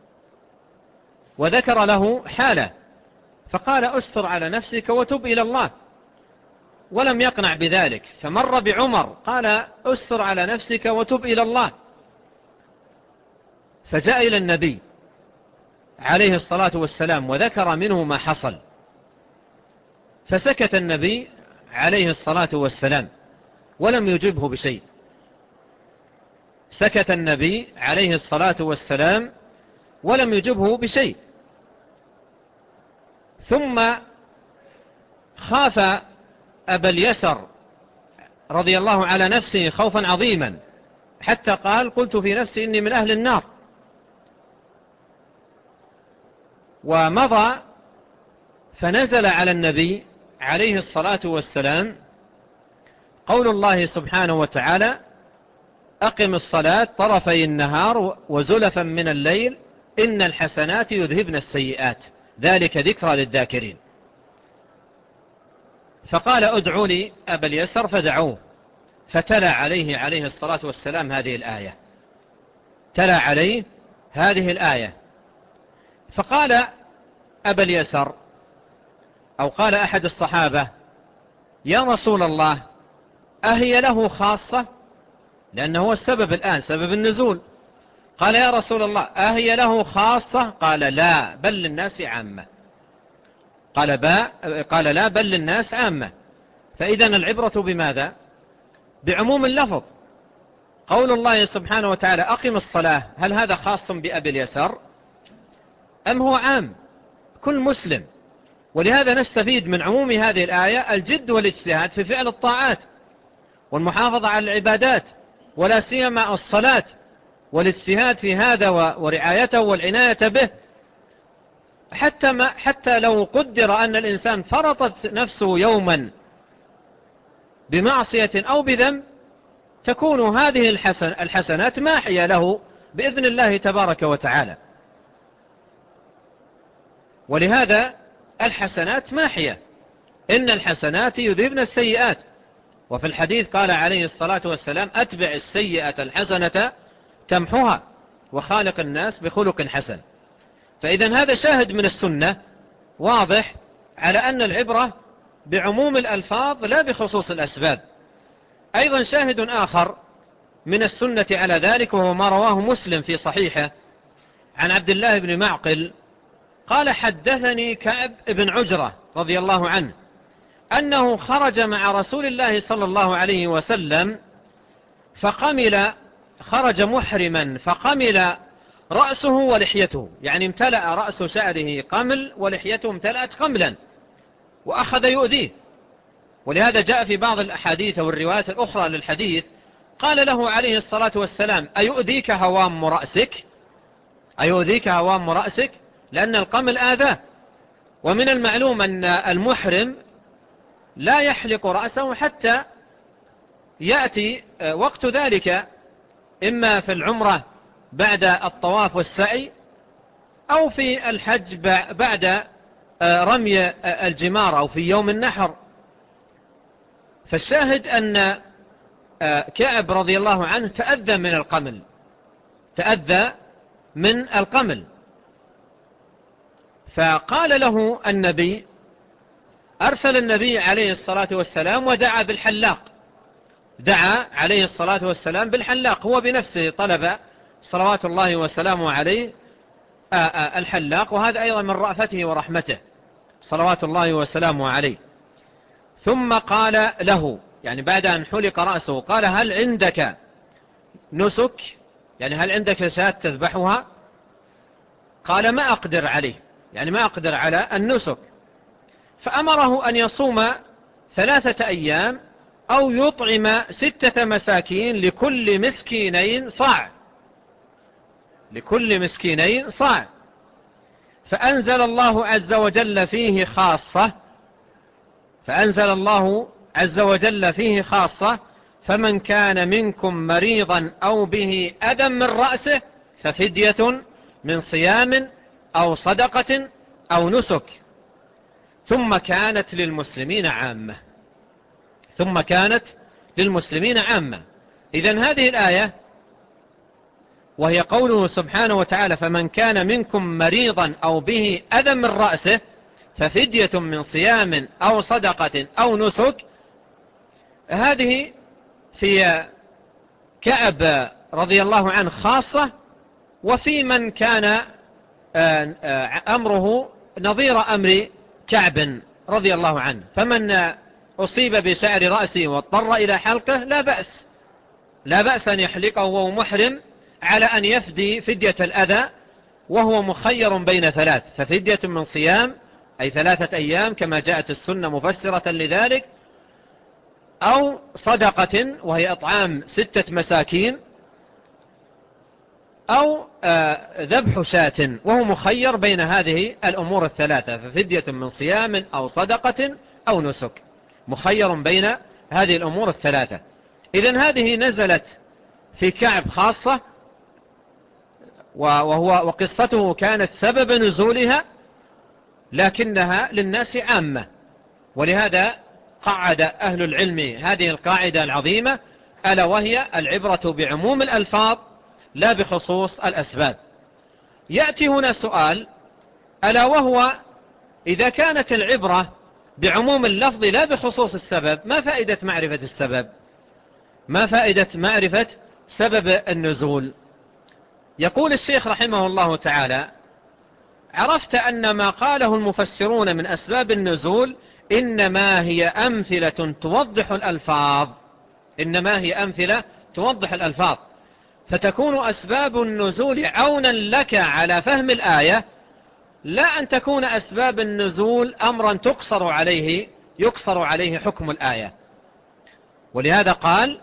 وذكر له حاله، فقال أستر على نفسك وتب إلى الله، ولم يقنع بذلك، فمر بعمر قال أستر على نفسك وتب إلى الله، فجاء إلى النبي عليه الصلاة والسلام وذكر منه ما حصل، فسكت النبي عليه الصلاة والسلام ولم يجبه بشيء، سكت النبي عليه الصلاة والسلام ولم يجبه بشيء. ثم خاف أبا اليسر رضي الله على نفسه خوفا عظيما، حتى قال قلت في نفسي إني من أهل النار، ومضى فنزل على النبي عليه الصلاة والسلام قول الله سبحانه وتعالى أقم الصلاة طرفي النهار وزلفا من الليل إن الحسنات يذهبن السيئات ذلك ذكرى للذاكرين. فقال ادعوا لي أبا اليسر فدعوه، فتلا عليه عليه الصلاة والسلام هذه الآية، تلا عليه هذه الآية، فقال أبا اليسر أو قال أحد الصحابة يا رسول الله أهي له خاصة، لأنه هو السبب الآن سبب النزول، قال يا رسول الله أهي له خاصة، قال لا بل للناس عامة، قال, با قال لا بل للناس عامة. فإذن العبرة بماذا؟ بعموم اللفظ. قول الله سبحانه وتعالى أقم الصلاة، هل هذا خاص بأبي اليسر أم هو عام كل مسلم؟ ولهذا نستفيد من عموم هذه الآية الجد والاجتهاد في فعل الطاعات والمحافظة على العبادات، ولا سيما الصلاة، والاجتهاد في هذا ورعايته والعناية به، حتى, ما حتى لو قدر أن الإنسان فرطت نفسه يوما بمعصية أو بذنب تكون هذه الحسن الحسنات ماحية له بإذن الله تبارك وتعالى. ولهذا الحسنات ماحية، إن الحسنات يذهبن السيئات، وفي الحديث قال عليه الصلاة والسلام أتبع السيئة الحسنة تمحها وخالق الناس بخلق حسن. فإذن هذا شاهد من السنة واضح على أن العبرة بعموم الألفاظ لا بخصوص الأسباب. أيضا شاهد آخر من السنة على ذلك وهو ما رواه مسلم في صحيحه عن عبد الله بن معقل قال حدثني كعب بن عجرة رضي الله عنه أنه خرج مع رسول الله صلى الله عليه وسلم فقمل، خرج محرما فقمل رأسه ولحيته، يعني امتلأ رأس شعره قمل ولحيته امتلأت قملا، وأخذ يؤذيه. ولهذا جاء في بعض الأحاديث والروايات الأخرى للحديث قال له عليه الصلاة والسلام أيؤذيك هوام رأسك، أيؤذيك هوام رأسك، لأن القمل آذاه. ومن المعلوم أن المحرم لا يحلق رأسه حتى يأتي وقت ذلك، إما في العمرة بعد الطواف والسعي أو في الحج بعد رمي الجمار أو في يوم النحر. فالشاهد أن كعب رضي الله عنه تأذى من القمل، تأذى من القمل، فقال له النبي، أرسل النبي عليه الصلاة والسلام ودعا بالحلاق دعا عليه الصلاة والسلام بالحلاق، هو بنفسه طلب صلوات الله وسلامه عليه الحلاق، وهذا أيضا من رأفته ورحمته صلوات الله وسلامه عليه. ثم قال له، يعني بعد أن حلق رأسه، قال: هل عندك نسك؟ يعني هل عندك شاة تذبحها؟ قال: ما أقدر عليه، يعني ما أقدر على النسك. فأمره أن يصوم ثلاثة أيام أو يطعم ستة مساكين لكل مسكينين صاع، لكل مسكينين صاع. فأنزل الله عز وجل فيه خاصة فأنزل الله عز وجل فيه خاصة فمن كان منكم مريضا أو به أذى من رأسه ففدية من صيام أو صدقة أو نسك. ثم كانت للمسلمين عامة ثم كانت للمسلمين عامة إذن هذه الآية، وهي قوله سبحانه وتعالى: فمن كان منكم مريضا أو به أذى من رأسه ففدية من صيام أو صدقة أو نسك، هذه في كعب رضي الله عنه خاصة، وفي من كان أمره نظير أمر كعب رضي الله عنه. فمن أصيب بشعر رأسه واضطر إلى حلقه لا بأس لا بأس أن يحلقه وهو محرم، على أن يفدي فدية الأذى، وهو مخير بين ثلاث: ففدية من صيام أي ثلاثة أيام كما جاءت السنة مفسرة لذلك، أو صدقة وهي أطعام ستة مساكين، أو ذبح شاة، وهو مخير بين هذه الأمور الثلاثة: ففدية من صيام أو صدقة أو نسك، مخير بين هذه الأمور الثلاثة. إذن هذه نزلت في كعب خاصة، وهو وقصته كانت سبب نزولها، لكنها للناس عامة. ولهذا قعد أهل العلم هذه القاعدة العظيمة، ألا وهي: العبرة بعموم الألفاظ لا بخصوص الأسباب. يأتي هنا سؤال، ألا وهو: إذا كانت العبرة بعموم اللفظ لا بخصوص السبب، ما فائدة معرفة السبب؟ ما فائدة معرفة سبب النزول؟ يقول الشيخ رحمه الله تعالى: عرفت أن ما قاله المفسرون من أسباب النزول إنما هي أمثلة توضح الألفاظ إنما هي أمثلة توضح الألفاظ فتكون أسباب النزول عونا لك على فهم الآية، لا أن تكون أسباب النزول أمرا تقصر عليه يقصر عليه حكم الآية. ولهذا قال: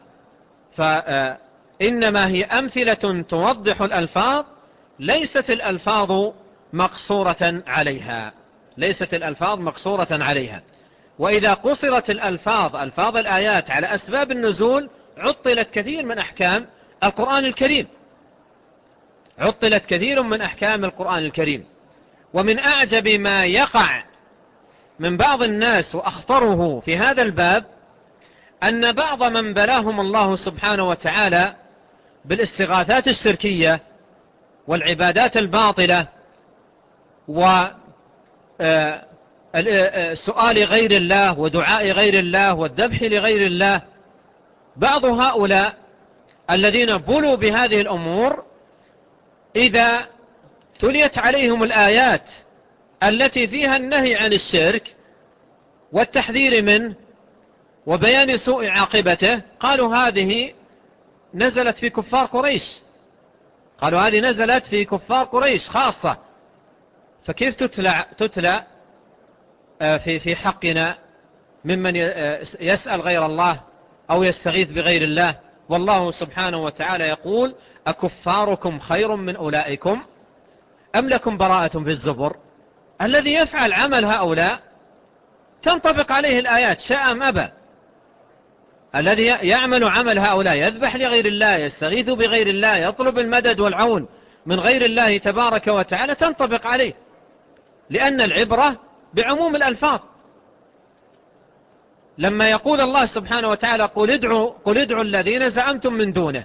فإنما هي أمثلة توضح الألفاظ ليست الألفاظ مقصورة عليها ليست الألفاظ مقصورة عليها وإذا قصرت الألفاظ ألفاظ الآيات على أسباب النزول عطلت كثير من أحكام القرآن الكريم عطلت كثير من أحكام القرآن الكريم. ومن أعجب ما يقع من بعض الناس وأخطره في هذا الباب أن بعض من بلاهم الله سبحانه وتعالى بالاستغاثات الشركية والعبادات الباطلة وسؤال غير الله ودعاء غير الله والذبح لغير الله، بعض هؤلاء الذين بلوا بهذه الأمور إذا تليت عليهم الآيات التي فيها النهي عن الشرك والتحذير منه وبيان سوء عاقبته قالوا هذه نزلت في كفار قريش قالوا هذه نزلت في كفار قريش خاصة، فكيف تتلى, تتلى في, في حقنا ممن يسأل غير الله أو يستغيث بغير الله؟ والله سبحانه وتعالى يقول: أكفاركم خير من أولئكم أم لكم براءة في الزبر؟ الذي يفعل عمل هؤلاء تنطبق عليه الآيات شاء أم أبى. الذي يعمل عمل هؤلاء يذبح لغير الله يستغيث بغير الله يطلب المدد والعون من غير الله تبارك وتعالى تنطبق عليه، لأن العبرة بعموم الألفاظ. لما يقول الله سبحانه وتعالى: قل ادعوا, قل ادعوا الذين زعمتم من دونه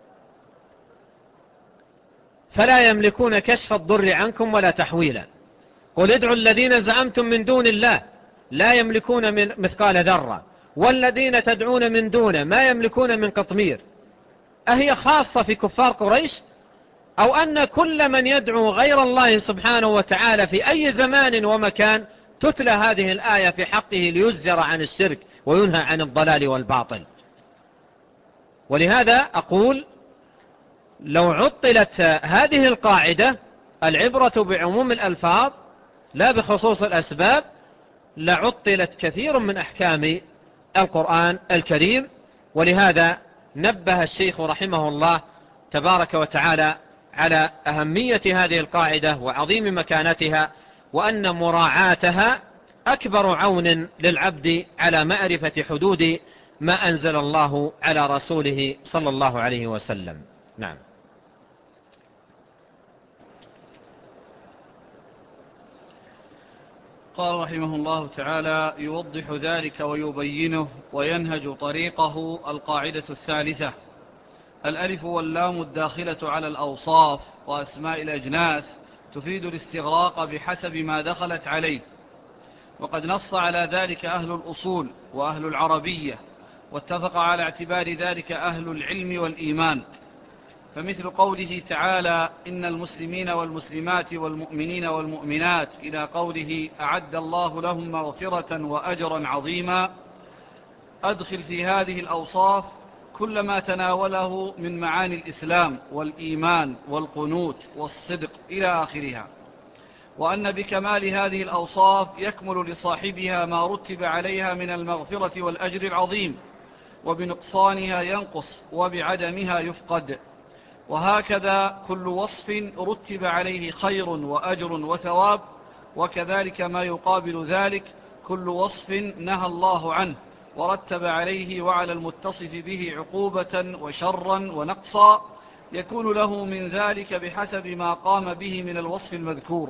فلا يملكون كشف الضر عنكم ولا تحويلا. قل ادعوا الذين زعمتم من دون الله لا يملكون من مثقال ذرة والذين تدعون من دونه ما يملكون من قطمير، أهي خاصة في كفار قريش؟ أو أن كل من يدعو غير الله سبحانه وتعالى في أي زمان ومكان تتلى هذه الآية في حقه ليزجر عن الشرك وينهى عن الضلال والباطل؟ ولهذا أقول لو عطلت هذه القاعدة، العبرة بعموم الألفاظ لا بخصوص الأسباب، لعطلت كثير من أحكام القرآن الكريم. ولهذا نبه الشيخ رحمه الله تبارك وتعالى على أهمية هذه القاعدة وعظيم مكانتها، وأن مراعاتها أكبر عون للعبد على معرفة حدود ما أنزل الله على رسوله صلى الله عليه وسلم. نعم. قال رحمه الله تعالى: يوضح ذلك ويبينه وينهج طريقه القاعدة الثالثة: الألف واللام الداخلة على الأوصاف وأسماء الأجناس تفيد الاستغراق بحسب ما دخلت عليه، وقد نص على ذلك أهل الأصول وأهل العربية، واتفق على اعتبار ذلك أهل العلم والإيمان. فمثل قوله تعالى: إن المسلمين والمسلمات والمؤمنين والمؤمنات إلى قوله: أعد الله لهم مغفرة وأجرا عظيما، أدخل في هذه الأوصاف كل ما تناوله من معاني الإسلام والإيمان والقنوت والصدق إلى آخرها، وأن بكمال هذه الأوصاف يكمل لصاحبها ما رتب عليها من المغفرة والأجر العظيم، وبنقصانها ينقص وبعدمها يفقد. وهكذا كل وصف رتب عليه خير وأجر وثواب، وكذلك ما يقابل ذلك كل وصف نهى الله عنه ورتب عليه وعلى المتصف به عقوبة وشرا ونقصا، يكون له من ذلك بحسب ما قام به من الوصف المذكور.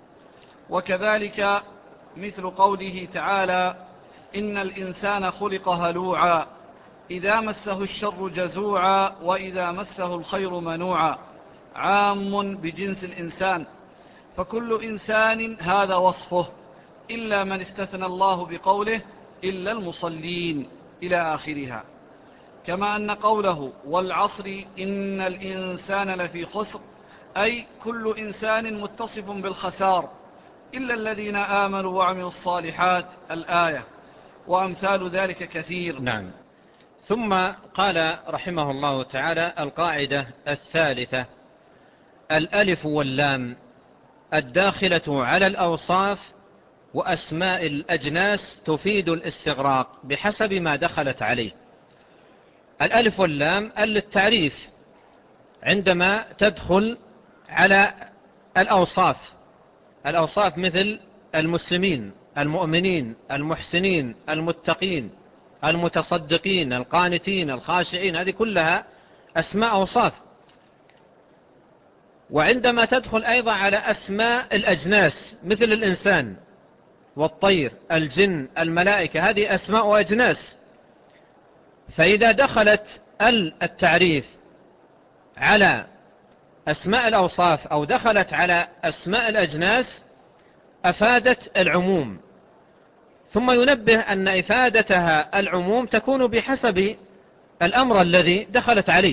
وكذلك مثل قوله تعالى: إن الإنسان خلق هلوعا إذا مسه الشر جزوعا وإذا مسه الخير منوعا، عام بجنس الإنسان، فكل إنسان هذا وصفه، إلا من استثنى الله بقوله: إلا المصلين إلى آخرها. كما أن قوله: والعصر إن الإنسان لفي خسر، أي كل إنسان متصف بالخسار إلا الذين آمنوا وعملوا الصالحات، الآية، وأمثال ذلك كثير. نعم. ثم قال رحمه الله تعالى: القاعدة الثالثة: الألف واللام الداخلة على الأوصاف وأسماء الأجناس تفيد الاستغراق بحسب ما دخلت عليه. الألف واللام للتعريف عندما تدخل على الأوصاف، الأوصاف مثل المسلمين، المؤمنين، المحسنين، المتقين، المتصدقين، القانتين، الخاشعين، هذه كلها أسماء أوصاف. وعندما تدخل أيضا على أسماء الأجناس مثل الإنسان والطير، الجن، الملائكة، هذه أسماء وأجناس. فإذا دخلت التعريف على أسماء الأوصاف أو دخلت على أسماء الأجناس أفادت العموم. ثم ينبه أن إفادتها العموم تكون بحسب الأمر الذي دخلت عليه.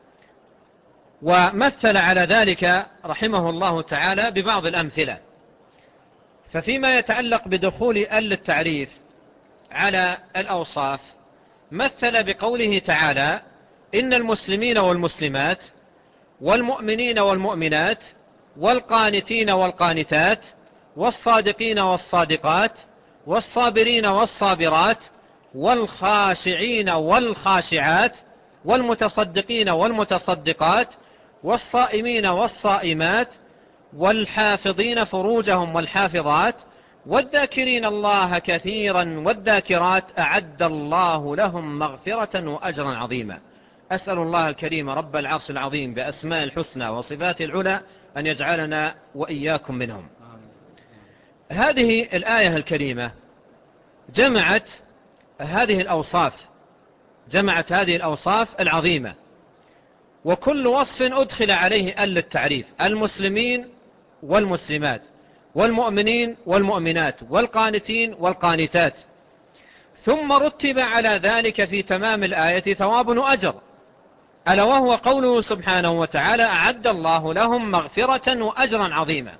ومثل على ذلك رحمه الله تعالى ببعض الأمثلة. ففيما يتعلق بدخول ال التعريف على الأوصاف مثل بقوله تعالى: إن المسلمين والمسلمات والمؤمنين والمؤمنات والقانتين والقانتات والصادقين والصادقات والصابرين والصابرات والخاشعين والخاشعات والمتصدقين والمتصدقات والصائمين والصائمات والحافظين فروجهم والحافظات والذاكرين الله كثيرا والذاكرات أعد الله لهم مغفرة وأجرا عظيما. أسأل الله الكريم رب العرش العظيم بأسماء الحسنى وصفات العلى أن يجعلنا وإياكم منهم. هذه الآية الكريمة جمعت هذه الأوصاف، جمعت هذه الأوصاف العظيمة، وكل وصف أدخل عليه ال التعريف: المسلمين والمسلمات والمؤمنين والمؤمنات والقانتين والقانتات. ثم رتب على ذلك في تمام الآية ثواب وأجر، ألا وهو قوله سبحانه وتعالى أعد الله لهم مغفرة وأجرا عظيما.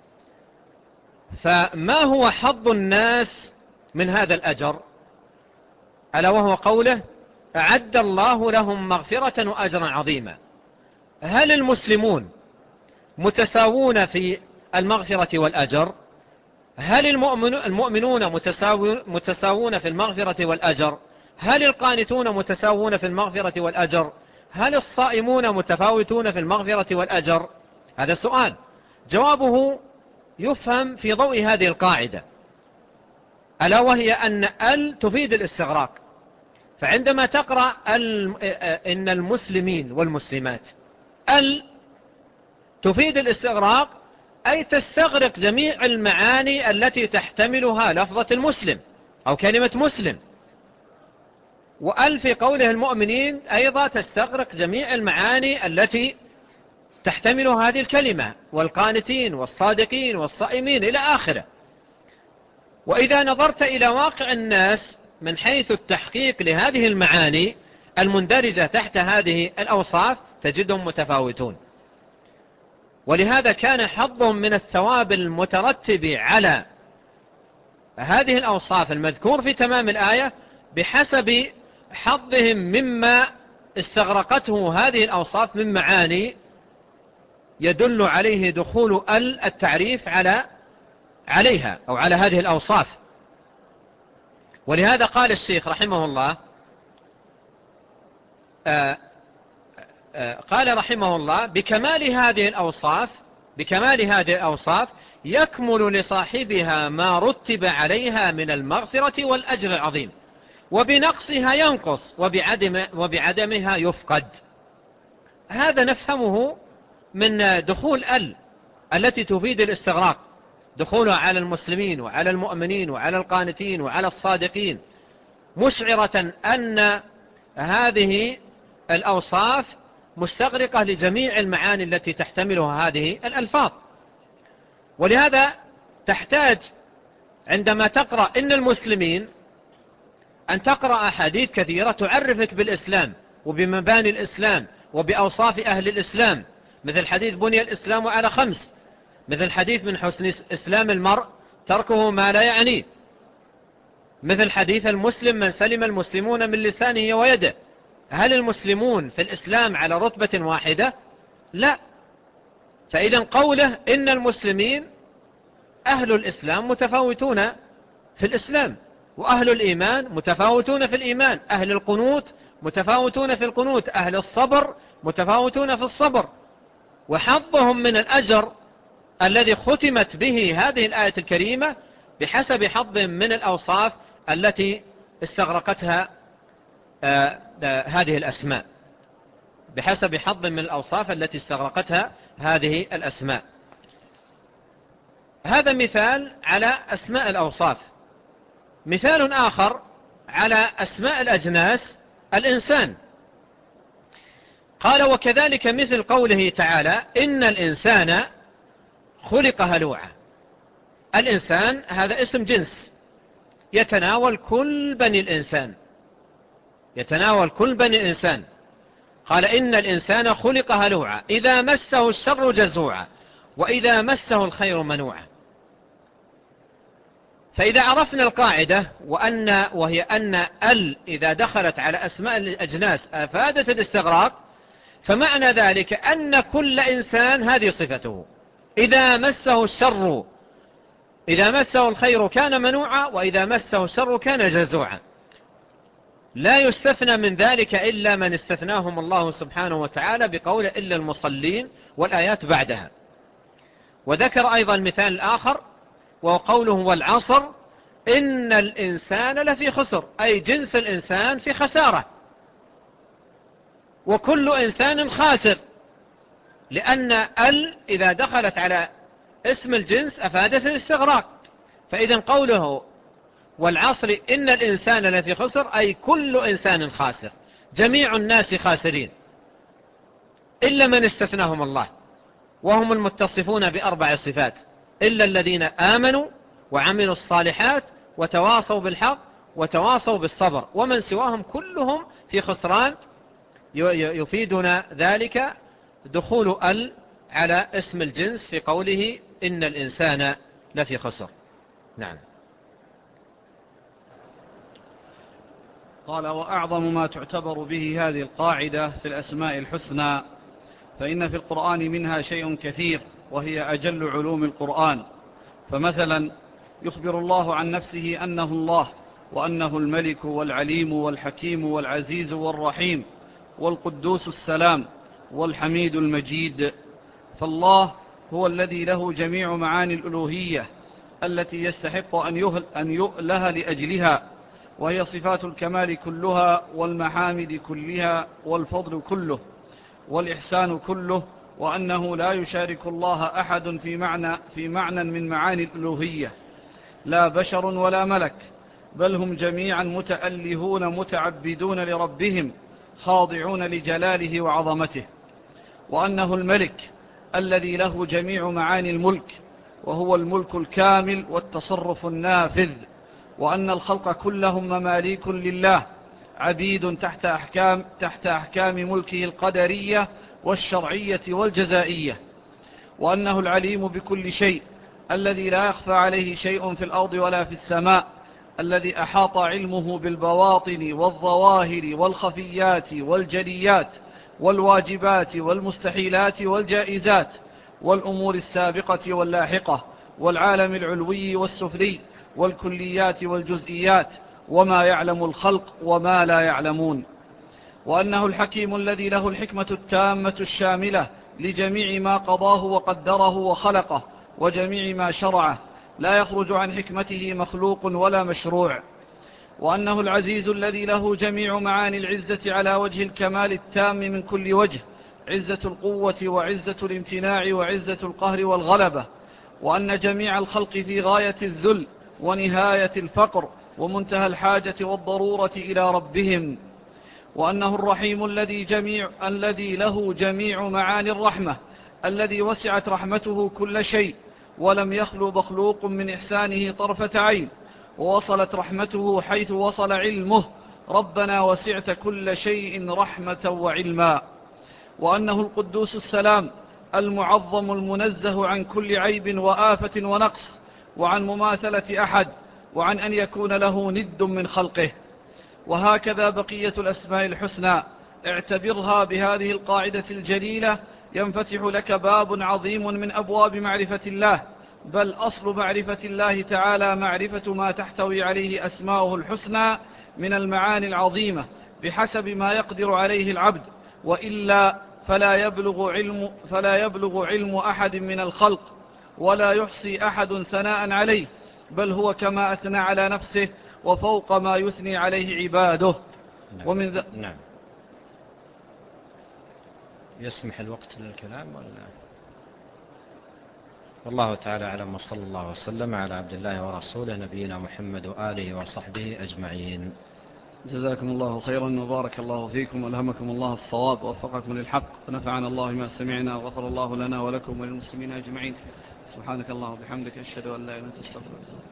فما هو حظ الناس من هذا الأجر؟ ألا وهو قوله أعد الله لهم مغفرة وأجرا عظيما. هل المسلمون متساوون في المغفرة والأجر؟ هل المؤمنون متساوون في المغفرة والأجر؟ هل القانتون متساوون في المغفرة والأجر؟ هل الصائمون متفاوتون في المغفرة والأجر؟ هذا السؤال جوابه يفهم في ضوء هذه القاعدة، ألا وهي أن ال تفيد الاستغراق. فعندما تقرأ إن المسلمين والمسلمات، ال تفيد الاستغراق، أي تستغرق جميع المعاني التي تحتملها لفظة المسلم أو كلمة مسلم. وأل في قوله المؤمنين أيضا تستغرق جميع المعاني التي تحتمل هذه الكلمة، والقانتين والصادقين والصائمين إلى آخره. وإذا نظرت إلى واقع الناس من حيث التحقيق لهذه المعاني المندرجة تحت هذه الأوصاف تجدهم متفاوتون. ولهذا كان حظهم من الثواب المترتب على هذه الأوصاف المذكور في تمام الآية بحسب حظهم مما استغرقته هذه الأوصاف من معاني يدل عليه دخول ال التعريف على عليها أو على هذه الأوصاف. ولهذا قال الشيخ رحمه الله آآ آآ قال رحمه الله بكمال هذه الأوصاف بكمال هذه الأوصاف يكمل لصاحبها ما رتب عليها من المغفرة والأجر العظيم، وبنقصها ينقص، وبعدم وبعدمها يفقد. هذا نفهمه من دخول ال التي تفيد الاستغراق، دخولها على المسلمين وعلى المؤمنين وعلى القانتين وعلى الصادقين، مشعرة أن هذه الأوصاف مستغرقة لجميع المعاني التي تحتملها هذه الألفاظ. ولهذا تحتاج عندما تقرأ إن المسلمين أن تقرأ أحاديث كثيرة تعرفك بالإسلام وبمباني الإسلام وبأوصاف أهل الإسلام، مثل حديث بني الإسلام على خمس، مثل حديث من حسن إسلام المرء تركه ما لا يعنيه، مثل حديث المسلم من سلم المسلمون من لسانه ويده. هل المسلمون في الإسلام على رتبة واحدة؟ لا. فإذا قوله إن المسلمين أهل الإسلام متفاوتون في الإسلام، وأهل الإيمان متفاوتون في الإيمان، أهل القنوت متفاوتون في القنوت، أهل الصبر متفاوتون في الصبر. وحظهم من الأجر الذي ختمت به هذه الآية الكريمة بحسب حظ من الأوصاف التي استغرقتها آه آه هذه الأسماء، بحسب حظ من الأوصاف التي استغرقتها هذه الأسماء. هذا مثال على أسماء الأوصاف. مثال آخر على أسماء الأجناس الإنسان. قال وكذلك مثل قوله تعالى إن الإنسان خلق هلوعا. الإنسان هذا اسم جنس يتناول كل بني الإنسان، يتناول كل بني الإنسان. قال إن الإنسان خلق هلوعا إذا مسه الشر جزوعا وإذا مسه الخير منوعا. فإذا عرفنا القاعدة وأن وهي أن ال إذا دخلت على أسماء الأجناس أفادت الاستغراق، فمعنى ذلك أن كل إنسان هذه صفته، إذا مسه الشر إذا مسه الخير كان منوعا وإذا مسه الشر كان جزوعا. لا يستثنى من ذلك إلا من استثناهم الله سبحانه وتعالى بقوله إلا المصلين والآيات بعدها. وذكر أيضا المثال الآخر وقوله والعصر إن الإنسان لفي خسر، أي جنس الإنسان في خسارة، وكل إنسان خاسر، لأن ال إذا دخلت على اسم الجنس أفادت الاستغراق. فإذا قوله والعصر إن الإنسان لفي خسر أي كل إنسان خاسر، جميع الناس خاسرين إلا من استثناهم الله، وهم المتصفون بأربع صفات: إلا الذين آمنوا وعملوا الصالحات وتواصوا بالحق وتواصوا بالصبر، ومن سواهم كلهم في خسران. يفيدنا ذلك دخول ال على اسم الجنس في قوله إن الإنسان لفي خسر. نعم. قال: وأعظم ما تعتبر به هذه القاعدة في الأسماء الحسنى، فإن في القرآن منها شيء كثير، وهي أجل علوم القرآن. فمثلا يخبر الله عن نفسه أنه الله، وأنه الملك والعليم والحكيم والعزيز والرحيم والقدوس السلام والحميد المجيد. فالله هو الذي له جميع معاني الألوهية التي يستحق أن يؤله لأجلها، وهي صفات الكمال كلها، والمحامد كلها، والفضل كله، والإحسان كله، وأنه لا يشارك الله أحد في معنى, في معنى من معاني الألوهية، لا بشر ولا ملك، بل هم جميعا متألهون متعبدون لربهم، خاضعون لجلاله وعظمته. وأنه الملك الذي له جميع معاني الملك، وهو الملك الكامل والتصرف النافذ. وأن الخلق كلهم مماليك لله، عبيد تحت أحكام, تحت أحكام ملكه القدرية والشرعية والجزائية. وأنه العليم بكل شيء، الذي لا يخفى عليه شيء في الأرض ولا في السماء، الذي أحاط علمه بالبواطن والظواهر والخفيات والجليات والواجبات والمستحيلات والجائزات والأمور السابقة واللاحقة والعالم العلوي والسفلي والكليات والجزئيات، وما يعلم الخلق وما لا يعلمون. وأنه الحكيم الذي له الحكمة التامة الشاملة لجميع ما قضاه وقدره وخلقه، وجميع ما شرعه، لا يخرج عن حكمته مخلوق ولا مشروع. وأنه العزيز الذي له جميع معاني العزة على وجه الكمال التام من كل وجه، عزة القوة وعزة الامتناع وعزة القهر والغلبة. وأن جميع الخلق في غاية الذل ونهاية الفقر ومنتهى الحاجة والضرورة إلى ربهم. وأنه الرحيم الذي, جميع الذي له جميع معاني الرحمة، الذي وسعت رحمته كل شيء، ولم يخلو مخلوق من إحسانه طرفة عين، ووصلت رحمته حيث وصل علمه. ربنا وسعت كل شيء رحمة وعلما. وأنه القدوس السلام المعظم المنزه عن كل عيب وآفة ونقص، وعن مماثلة أحد، وعن أن يكون له ند من خلقه. وهكذا بقية الأسماء الحسنى، اعتبرها بهذه القاعدة الجليلة، ينفتح لك باب عظيم من أبواب معرفة الله، بل أصل معرفة الله تعالى معرفة ما تحتوي عليه أسماؤه الحسنى من المعاني العظيمة بحسب ما يقدر عليه العبد، وإلا فلا يبلغ علم, فلا يبلغ علم أحد من الخلق، ولا يحصي أحد ثناء عليه، بل هو كما أثنى على نفسه وفوق ما يثني عليه عباده. نعم. ومن ذ... نعم. يسمح الوقت للكلام ولا؟ والله تعالى أعلم، وصلى الله وسلم على عبد الله ورسوله نبينا محمد وآله وصحبه أجمعين. جزاكم الله خيرا وبارك الله فيكم، وألهمكم الله الصواب ووفقكم للحق، ونفعنا الله ما سمعنا، وغفر الله لنا ولكم وللمسلمين أجمعين. سبحانك الله وبحمدك، أشهد أن لا إله إلا أنت، أستغفرك.